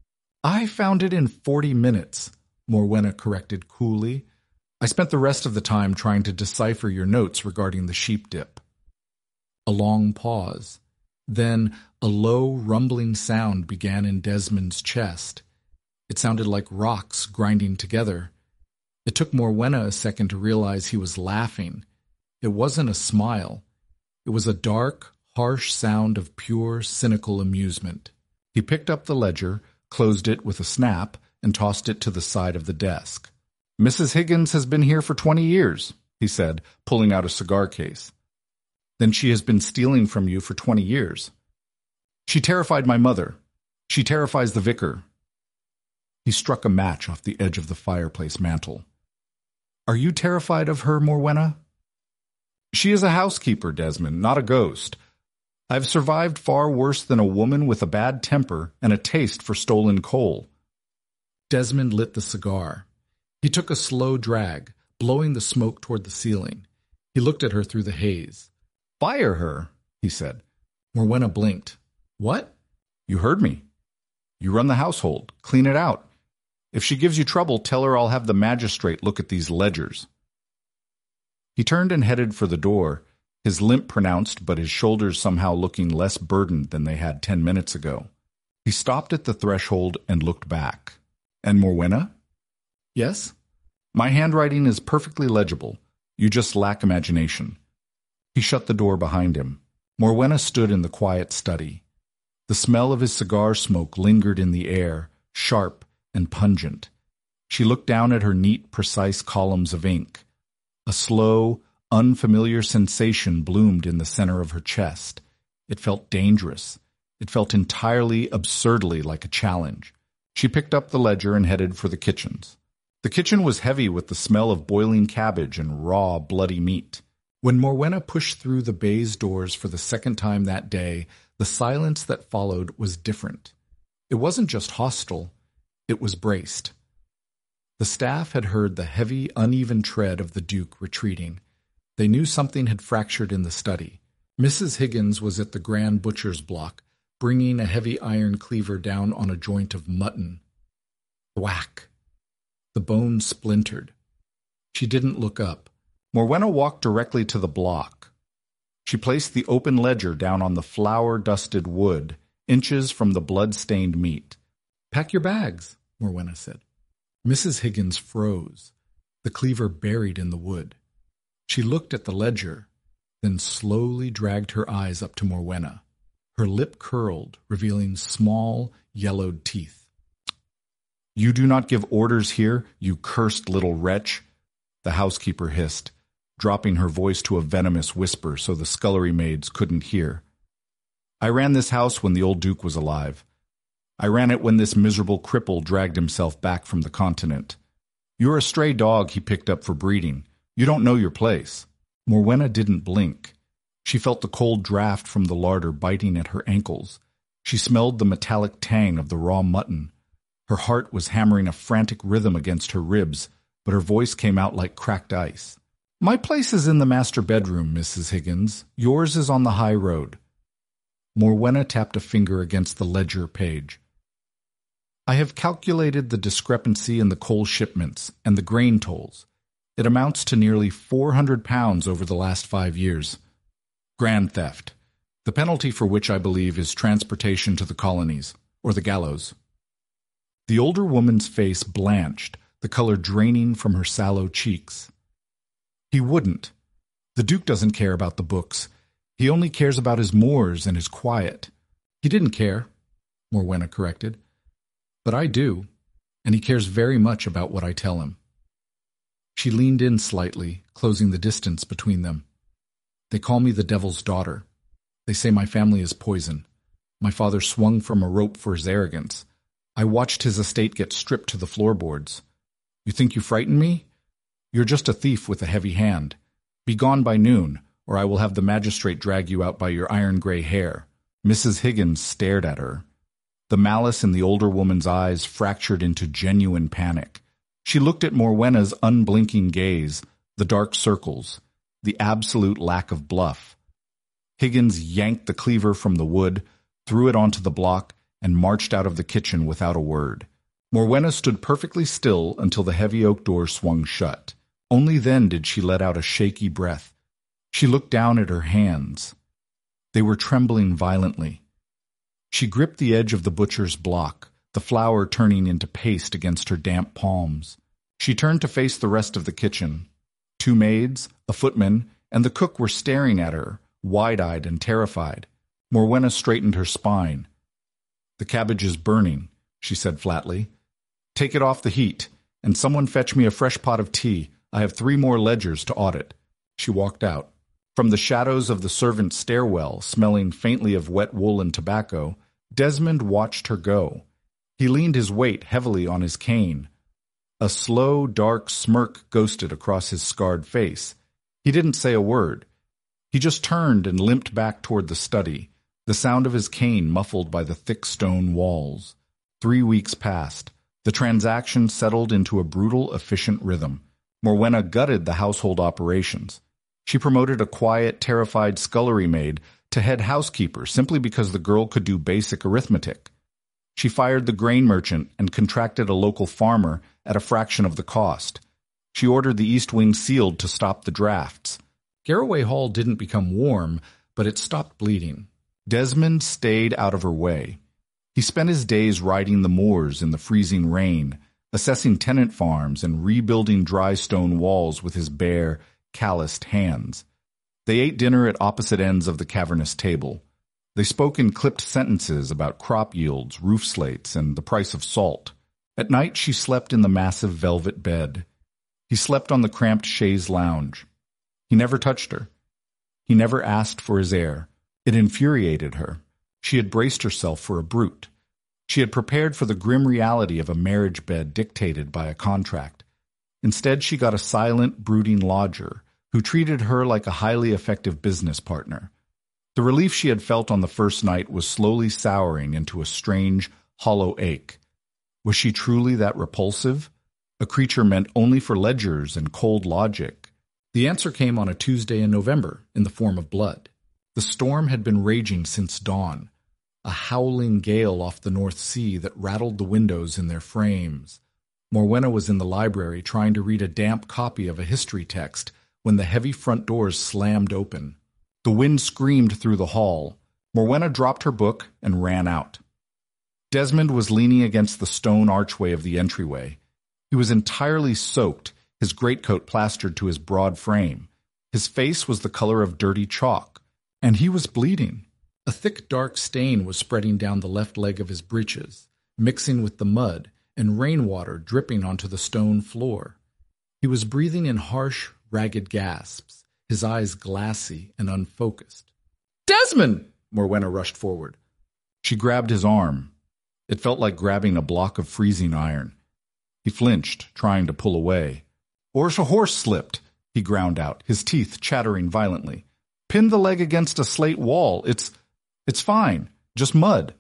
I found it in forty minutes, Morwenna corrected coolly. I spent the rest of the time trying to decipher your notes regarding the sheep dip. A long pause. Then a low, rumbling sound began in Desmond's chest. It sounded like rocks grinding together. It took Morwenna a second to realize he was laughing. It wasn't a smile. It was a dark, harsh sound of pure, cynical amusement. He picked up the ledger, closed it with a snap, and tossed it to the side of the desk. Missus Higgins has been here for twenty years, he said, pulling out a cigar case. Then she has been stealing from you for twenty years. She terrified my mother. She terrifies the vicar. He struck a match off the edge of the fireplace mantel. Are you terrified of her, Morwenna? She is a housekeeper, Desmond, not a ghost. I've survived far worse than a woman with a bad temper and a taste for stolen coal. Desmond lit the cigar. He took a slow drag, blowing the smoke toward the ceiling. He looked at her through the haze. Fire her, he said. Morwenna blinked. What? You heard me. You run the household. Clean it out. If she gives you trouble, tell her I'll have the magistrate look at these ledgers. He turned and headed for the door, his limp pronounced but his shoulders somehow looking less burdened than they had ten minutes ago. He stopped at the threshold and looked back. And Morwenna? Yes? My handwriting is perfectly legible. You just lack imagination. He shut the door behind him. Morwenna stood in the quiet study. The smell of his cigar smoke lingered in the air, sharp and pungent. She looked down at her neat, precise columns of ink. A slow, unfamiliar sensation bloomed in the center of her chest. It felt dangerous. It felt entirely, absurdly like a challenge. She picked up the ledger and headed for the kitchens. The kitchen was heavy with the smell of boiling cabbage and raw, bloody meat. When Morwenna pushed through the baize doors for the second time that day, the silence that followed was different. It wasn't just hostile, it was braced. The staff had heard the heavy, uneven tread of the Duke retreating. They knew something had fractured in the study. Missus Higgins was at the grand butcher's block, bringing a heavy iron cleaver down on a joint of mutton. Whack! The bone splintered. She didn't look up. Morwenna walked directly to the block. She placed the open ledger down on the flour-dusted wood, inches from the blood-stained meat. "Pack your bags," Morwenna said. Missus Higgins froze, the cleaver buried in the wood. She looked at the ledger, then slowly dragged her eyes up to Morwenna. Her lip curled, revealing small, yellowed teeth. "You do not give orders here, you cursed little wretch," the housekeeper hissed, dropping her voice to a venomous whisper so the scullery maids couldn't hear. "I ran this house when the old Duke was alive. I ran it when this miserable cripple dragged himself back from the continent. You're a stray dog he picked up for breeding. You don't know your place." Morwenna didn't blink. She felt the cold draft from the larder biting at her ankles. She smelled the metallic tang of the raw mutton. Her heart was hammering a frantic rhythm against her ribs, but her voice came out like cracked ice. "My place is in the master bedroom, Missus Higgins. Yours is on the high road." Morwenna tapped a finger against the ledger page. "I have calculated the discrepancy in the coal shipments and the grain tolls. It amounts to nearly four hundred pounds over the last five years. Grand theft, the penalty for which I believe is transportation to the colonies, or the gallows." The older woman's face blanched, the color draining from her sallow cheeks. "He wouldn't. The Duke doesn't care about the books. He only cares about his moors and his quiet." "He didn't care," Morwenna corrected. "But I do, and he cares very much about what I tell him." She leaned in slightly, closing the distance between them. "They call me the devil's daughter. They say my family is poison. My father swung from a rope for his arrogance. I watched his estate get stripped to the floorboards. You think you frighten me? You're just a thief with a heavy hand. Be gone by noon, or I will have the magistrate drag you out by your iron-gray hair." Missus Higgins stared at her. The malice in the older woman's eyes fractured into genuine panic. She looked at Morwenna's unblinking gaze, the dark circles, the absolute lack of bluff. Higgins yanked the cleaver from the wood, threw it onto the block, and marched out of the kitchen without a word. Morwenna stood perfectly still until the heavy oak door swung shut. Only then did she let out a shaky breath. She looked down at her hands. They were trembling violently. She gripped the edge of the butcher's block, the flour turning into paste against her damp palms. She turned to face the rest of the kitchen. Two maids, a footman, and the cook were staring at her, wide-eyed and terrified. Morwenna straightened her spine. "The cabbage is burning," she said flatly. "Take it off the heat, and someone fetch me a fresh pot of tea. I have three more ledgers to audit." She walked out. From the shadows of the servants' stairwell, smelling faintly of wet wool and tobacco, Desmond watched her go. He leaned his weight heavily on his cane. A slow, dark smirk ghosted across his scarred face. He didn't say a word. He just turned and limped back toward the study, the sound of his cane muffled by the thick stone walls. Three weeks passed. The transaction settled into a brutal, efficient rhythm. Morwenna gutted the household operations. She promoted a quiet, terrified scullery maid to head housekeeper simply because the girl could do basic arithmetic. She fired the grain merchant and contracted a local farmer at a fraction of the cost. She ordered the east wing sealed to stop the drafts. Garraway Hall didn't become warm, but it stopped bleeding. Desmond stayed out of her way. He spent his days riding the moors in the freezing rain, assessing tenant farms and rebuilding dry stone walls with his bare, calloused hands. They ate dinner at opposite ends of the cavernous table. They spoke in clipped sentences about crop yields, roof slates, and the price of salt. At night she slept in the massive velvet bed. He slept on the cramped chaise lounge. He never touched her. He never asked for his heir. It infuriated her. She had braced herself for a brute. She had prepared for the grim reality of a marriage bed dictated by a contract. Instead, she got a silent, brooding lodger who treated her like a highly effective business partner. The relief she had felt on the first night was slowly souring into a strange, hollow ache. Was she truly that repulsive? A creature meant only for ledgers and cold logic? The answer came on a Tuesday in November, in the form of blood. The storm had been raging since dawn, a howling gale off the North Sea that rattled the windows in their frames. Morwenna was in the library trying to read a damp copy of a history text when the heavy front doors slammed open. The wind screamed through the hall. Morwenna dropped her book and ran out. Desmond was leaning against the stone archway of the entryway. He was entirely soaked, his greatcoat plastered to his broad frame. His face was the color of dirty chalk, and he was bleeding. A thick, dark stain was spreading down the left leg of his breeches, mixing with the mud and rainwater dripping onto the stone floor. He was breathing in harsh, ragged gasps, his eyes glassy and unfocused. "Desmond!" Morwenna rushed forward. She grabbed his arm. It felt like grabbing a block of freezing iron. He flinched, trying to pull away. "Or a horse slipped," he ground out, his teeth chattering violently. "Pinned the leg against a slate wall. It's, it's fine. Just mud."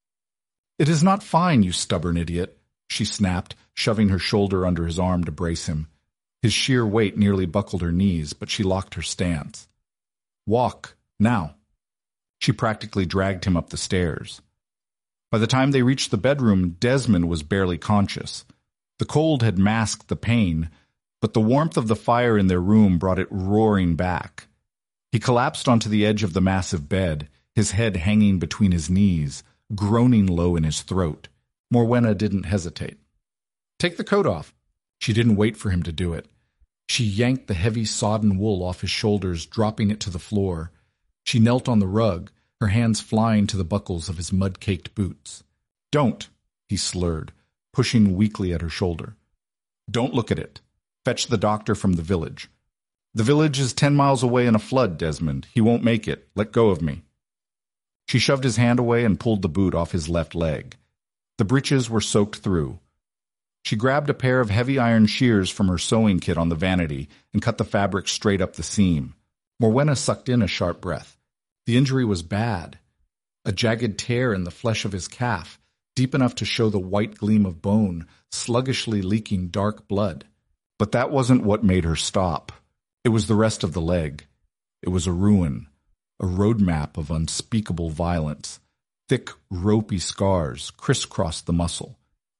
"It is not fine, you stubborn idiot," she snapped, shoving her shoulder under his arm to brace him. His sheer weight nearly buckled her knees, but she locked her stance. "Walk, now." She practically dragged him up the stairs. By the time they reached the bedroom, Desmond was barely conscious. The cold had masked the pain, but the warmth of the fire in their room brought it roaring back. He collapsed onto the edge of the massive bed, his head hanging between his knees, groaning low in his throat. Morwenna didn't hesitate. "Take the coat off." She didn't wait for him to do it. She yanked the heavy sodden wool off his shoulders, dropping it to the floor. She knelt on the rug, her hands flying to the buckles of his mud-caked boots. "Don't," he slurred, pushing weakly at her shoulder. "Don't look at it. Fetch the doctor from the village." "The village is ten miles away in a flood, Desmond. He won't make it. Let go of me." She shoved his hand away and pulled the boot off his left leg. The breeches were soaked through. She grabbed a pair of heavy iron shears from her sewing kit on the vanity and cut the fabric straight up the seam. Morwenna sucked in a sharp breath. The injury was bad. A jagged tear in the flesh of his calf, deep enough to show the white gleam of bone, sluggishly leaking dark blood. But that wasn't what made her stop. It was the rest of the leg. It was a ruin, a road map of unspeakable violence. Thick, ropey scars crisscrossed the muscle.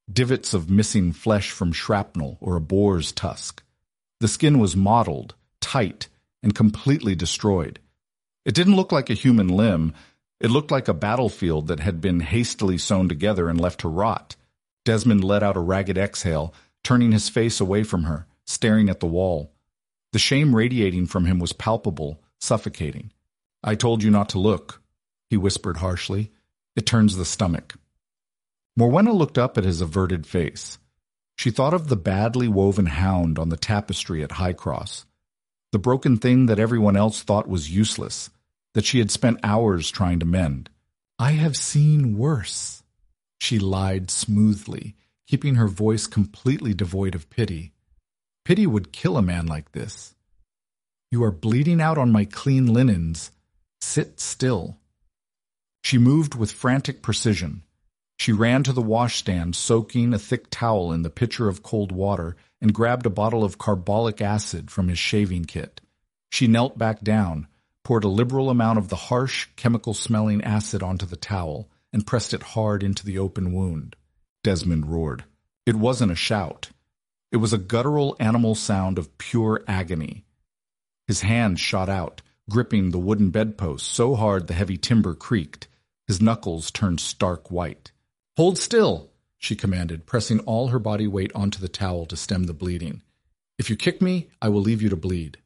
divots of missing flesh from shrapnel or a boar's tusk. The skin was mottled, tight, and completely destroyed. It didn't look like a human limb. It looked like a battlefield that had been hastily sewn together and left to rot. Desmond let out a ragged exhale, turning his face away from her, staring at the wall. The shame radiating from him was palpable, suffocating. "I told you not to look," he whispered harshly. "It turns the stomach." Morwenna looked up at his averted face. She thought of the badly woven hound on the tapestry at High Cross, the broken thing that everyone else thought was useless, that she had spent hours trying to mend. "I have seen worse," she lied smoothly, keeping her voice completely devoid of pity. Pity would kill a man like this. "You are bleeding out on my clean linens. Sit still." She moved with frantic precision. She ran to the washstand, soaking a thick towel in the pitcher of cold water, and grabbed a bottle of carbolic acid from his shaving kit. She knelt back down, poured a liberal amount of the harsh, chemical-smelling acid onto the towel, and pressed it hard into the open wound. Desmond roared. It wasn't a shout. It was a guttural animal sound of pure agony. His hand shot out, gripping the wooden bedpost so hard the heavy timber creaked. His knuckles turned stark white. "Hold still," she commanded, pressing all her body weight onto the towel to stem the bleeding. "If you kick me, I will leave you to bleed."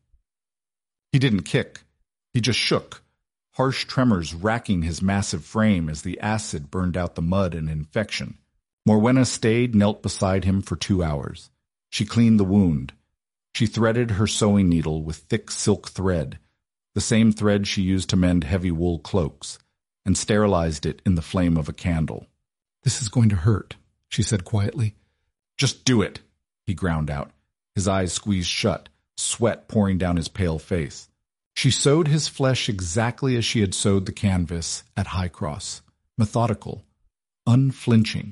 He didn't kick. He just shook, harsh tremors racking his massive frame as the acid burned out the mud and infection. Morwenna stayed knelt beside him for two hours. She cleaned the wound. She threaded her sewing needle with thick silk thread, the same thread she used to mend heavy wool cloaks, and sterilized it in the flame of a candle. "This is going to hurt," she said quietly. "Just do it," he ground out, his eyes squeezed shut, sweat pouring down his pale face. She sewed his flesh exactly as she had sewed the canvas at High Cross, methodical, unflinching.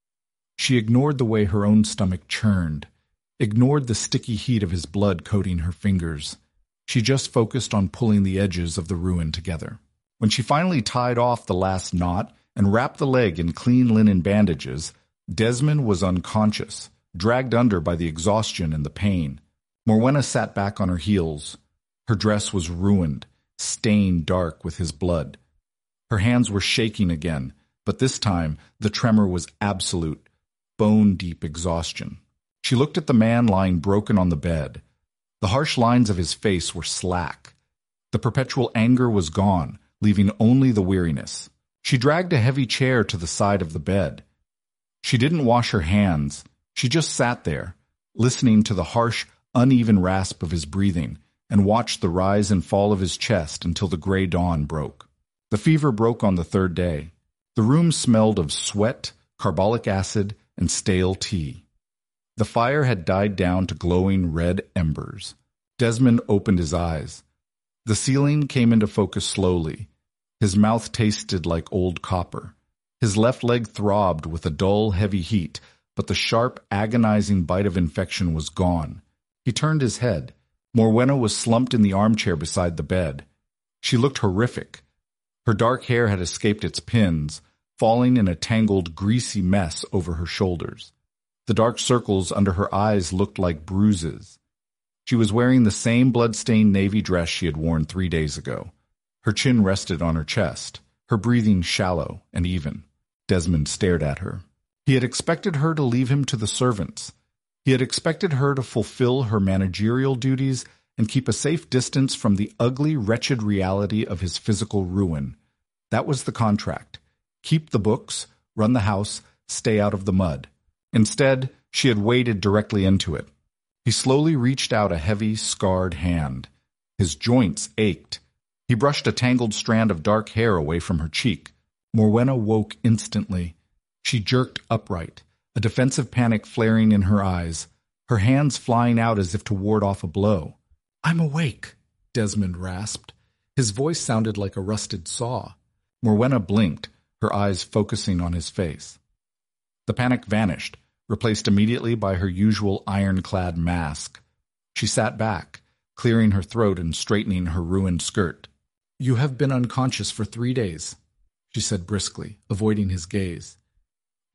She ignored the way her own stomach churned, ignored the sticky heat of his blood coating her fingers. She just focused on pulling the edges of the ruin together. When she finally tied off the last knot and wrapped the leg in clean linen bandages, Desmond was unconscious, dragged under by the exhaustion and the pain. Morwenna sat back on her heels. Her dress was ruined, stained dark with his blood. Her hands were shaking again, but this time the tremor was absolute, bone-deep exhaustion. She looked at the man lying broken on the bed. The harsh lines of his face were slack. The perpetual anger was gone, leaving only the weariness. She dragged a heavy chair to the side of the bed. She didn't wash her hands. She just sat there, listening to the harsh, uneven rasp of his breathing, and watched the rise and fall of his chest until the gray dawn broke. The fever broke on the third day. The room smelled of sweat, carbolic acid, and stale tea. The fire had died down to glowing red embers. Desmond opened his eyes. The ceiling came into focus slowly. His mouth tasted like old copper. His left leg throbbed with a dull, heavy heat, but the sharp, agonizing bite of infection was gone. He turned his head. Morwenna was slumped in the armchair beside the bed. She looked horrific. Her dark hair had escaped its pins, falling in a tangled, greasy mess over her shoulders. The dark circles under her eyes looked like bruises. She was wearing the same blood-stained navy dress she had worn three days ago. Her chin rested on her chest, her breathing shallow and even. Desmond stared at her. He had expected her to leave him to the servants. He had expected her to fulfill her managerial duties and keep a safe distance from the ugly, wretched reality of his physical ruin. That was the contract. Keep the books, run the house, stay out of the mud. Instead, she had waded directly into it. He slowly reached out a heavy, scarred hand. His joints ached. He brushed a tangled strand of dark hair away from her cheek. Morwenna woke instantly. She jerked upright, a defensive panic flaring in her eyes, her hands flying out as if to ward off a blow. "I'm awake," Desmond rasped. His voice sounded like a rusted saw. Morwenna blinked, her eyes focusing on his face. The panic vanished, replaced immediately by her usual ironclad mask. She sat back, clearing her throat and straightening her ruined skirt. "You have been unconscious for three days," she said briskly, avoiding his gaze.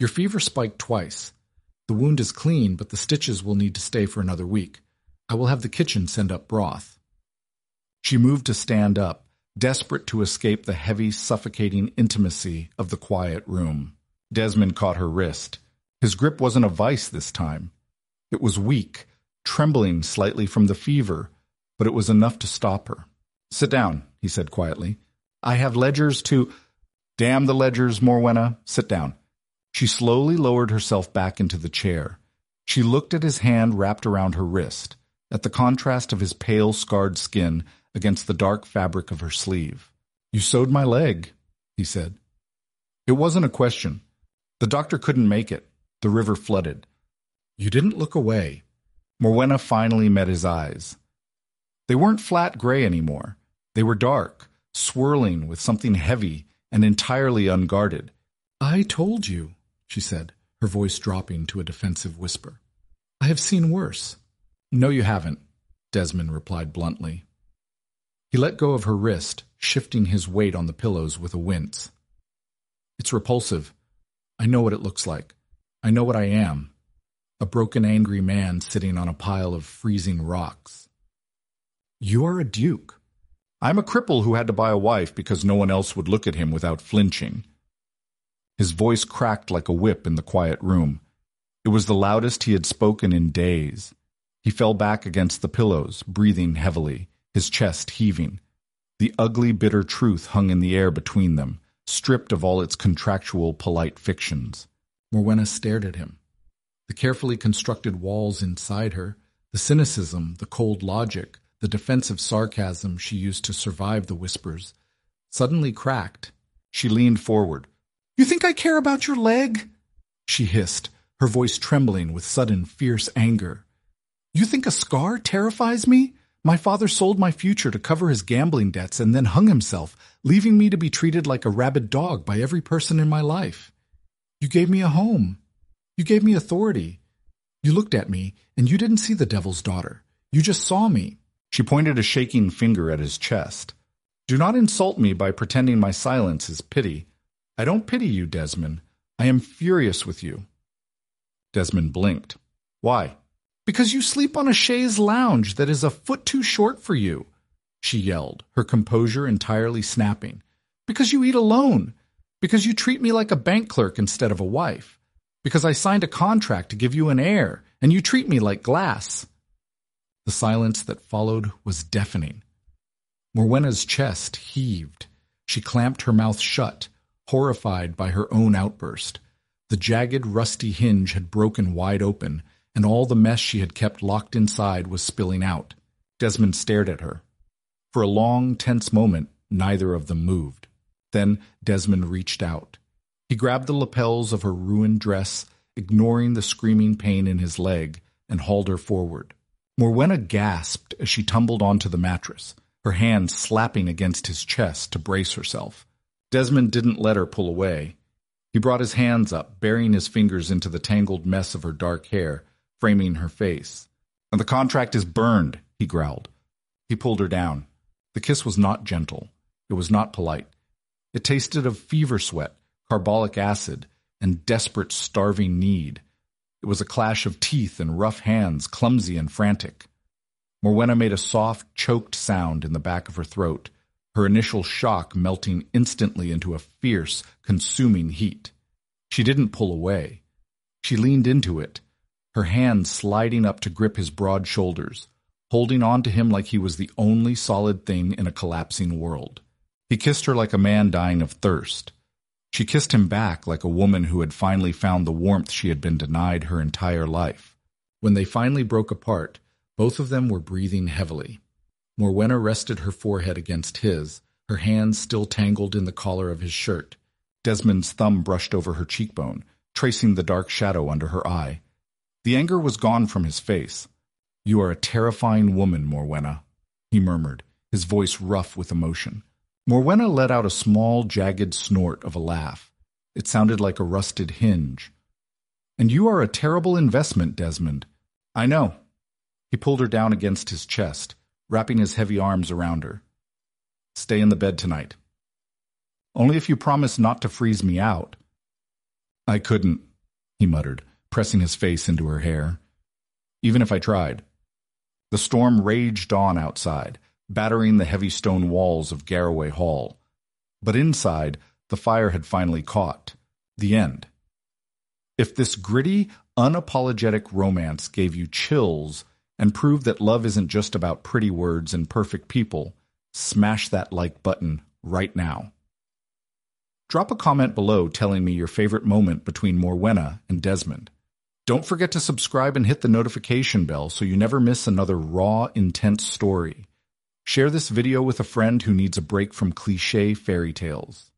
Your fever spiked twice. The wound is clean, but the stitches will need to stay for another week. I will have the kitchen send up broth." She moved to stand up, desperate to escape the heavy, suffocating intimacy of the quiet room. Desmond caught her wrist. His grip wasn't a vice this time. It was weak, trembling slightly from the fever, but it was enough to stop her. "Sit down," he said quietly. "I have ledgers to—" "Damn the ledgers, Morwenna. Sit down." She slowly lowered herself back into the chair. She looked at his hand wrapped around her wrist, at the contrast of his pale, scarred skin against the dark fabric of her sleeve. "You sewed my leg," he said. It wasn't a question. The doctor couldn't make it. The river flooded. "You didn't look away." Morwenna finally met his eyes. They weren't flat gray anymore. They were dark, swirling with something heavy and entirely unguarded. "I told you," she said, her voice dropping to a defensive whisper. "I have seen worse." "No, you haven't," Desmond replied bluntly. He let go of her wrist, shifting his weight on the pillows with a wince. "It's repulsive. I know what it looks like. I know what I am. A broken, angry man sitting on a pile of freezing rocks." "You are a duke." "I'm a cripple who had to buy a wife because no one else would look at him without flinching." His voice cracked like a whip in the quiet room. It was the loudest he had spoken in days. He fell back against the pillows, breathing heavily, his chest heaving. The ugly, bitter truth hung in the air between them, stripped of all its contractual, polite fictions. Morwenna stared at him. The carefully constructed walls inside her, the cynicism, the cold logic, the defensive sarcasm she used to survive the whispers, suddenly cracked. She leaned forward. "You think I care about your leg?" she hissed, her voice trembling with sudden, fierce anger. "You think a scar terrifies me? My father sold my future to cover his gambling debts and then hung himself, leaving me to be treated like a rabid dog by every person in my life. You gave me a home. You gave me authority. You looked at me, and you didn't see the devil's daughter. You just saw me." She pointed a shaking finger at his chest. "Do not insult me by pretending my silence is pity. I don't pity you, Desmond. I am furious with you." Desmond blinked. "Why?" "Because you sleep on a chaise lounge that is a foot too short for you," she yelled, her composure entirely snapping. "Because you eat alone. Because you treat me like a bank clerk instead of a wife. Because I signed a contract to give you an heir, and you treat me like glass." The silence that followed was deafening. Morwenna's chest heaved. She clamped her mouth shut, horrified by her own outburst. The jagged, rusty hinge had broken wide open, and all the mess she had kept locked inside was spilling out. Desmond stared at her. For a long, tense moment, neither of them moved. Then Desmond reached out. He grabbed the lapels of her ruined dress, ignoring the screaming pain in his leg, and hauled her forward. Morwenna gasped as she tumbled onto the mattress, her hands slapping against his chest to brace herself. Desmond didn't let her pull away. He brought his hands up, burying his fingers into the tangled mess of her dark hair, framing her face. "And the contract is burned," he growled. He pulled her down. The kiss was not gentle. It was not polite. It tasted of fever sweat, carbolic acid, and desperate, starving need. It was a clash of teeth and rough hands, clumsy and frantic. Morwenna made a soft, choked sound in the back of her throat, her initial shock melting instantly into a fierce, consuming heat. She didn't pull away. She leaned into it, her hands sliding up to grip his broad shoulders, holding on to him like he was the only solid thing in a collapsing world. He kissed her like a man dying of thirst. She kissed him back like a woman who had finally found the warmth she had been denied her entire life. When they finally broke apart, both of them were breathing heavily. Morwenna rested her forehead against his, her hands still tangled in the collar of his shirt. Desmond's thumb brushed over her cheekbone, tracing the dark shadow under her eye. The anger was gone from his face. "You are a terrifying woman, Morwenna," he murmured, his voice rough with emotion. Morwenna let out a small, jagged snort of a laugh. It sounded like a rusted hinge. "And you are a terrible investment, Desmond." "I know." He pulled her down against his chest, wrapping his heavy arms around her. "Stay in the bed tonight." "Only if you promise not to freeze me out." "I couldn't," he muttered, pressing his face into her hair. Even if I tried. The storm raged on outside, battering the heavy stone walls of Garraway Hall. But inside, the fire had finally caught. The end. If this gritty, unapologetic romance gave you chills and proved that love isn't just about pretty words and perfect people, smash that like button right now. Drop a comment below telling me your favorite moment between Morwenna and Desmond. Don't forget to subscribe and hit the notification bell so you never miss another raw, intense story. Share this video with a friend who needs a break from cliché fairy tales.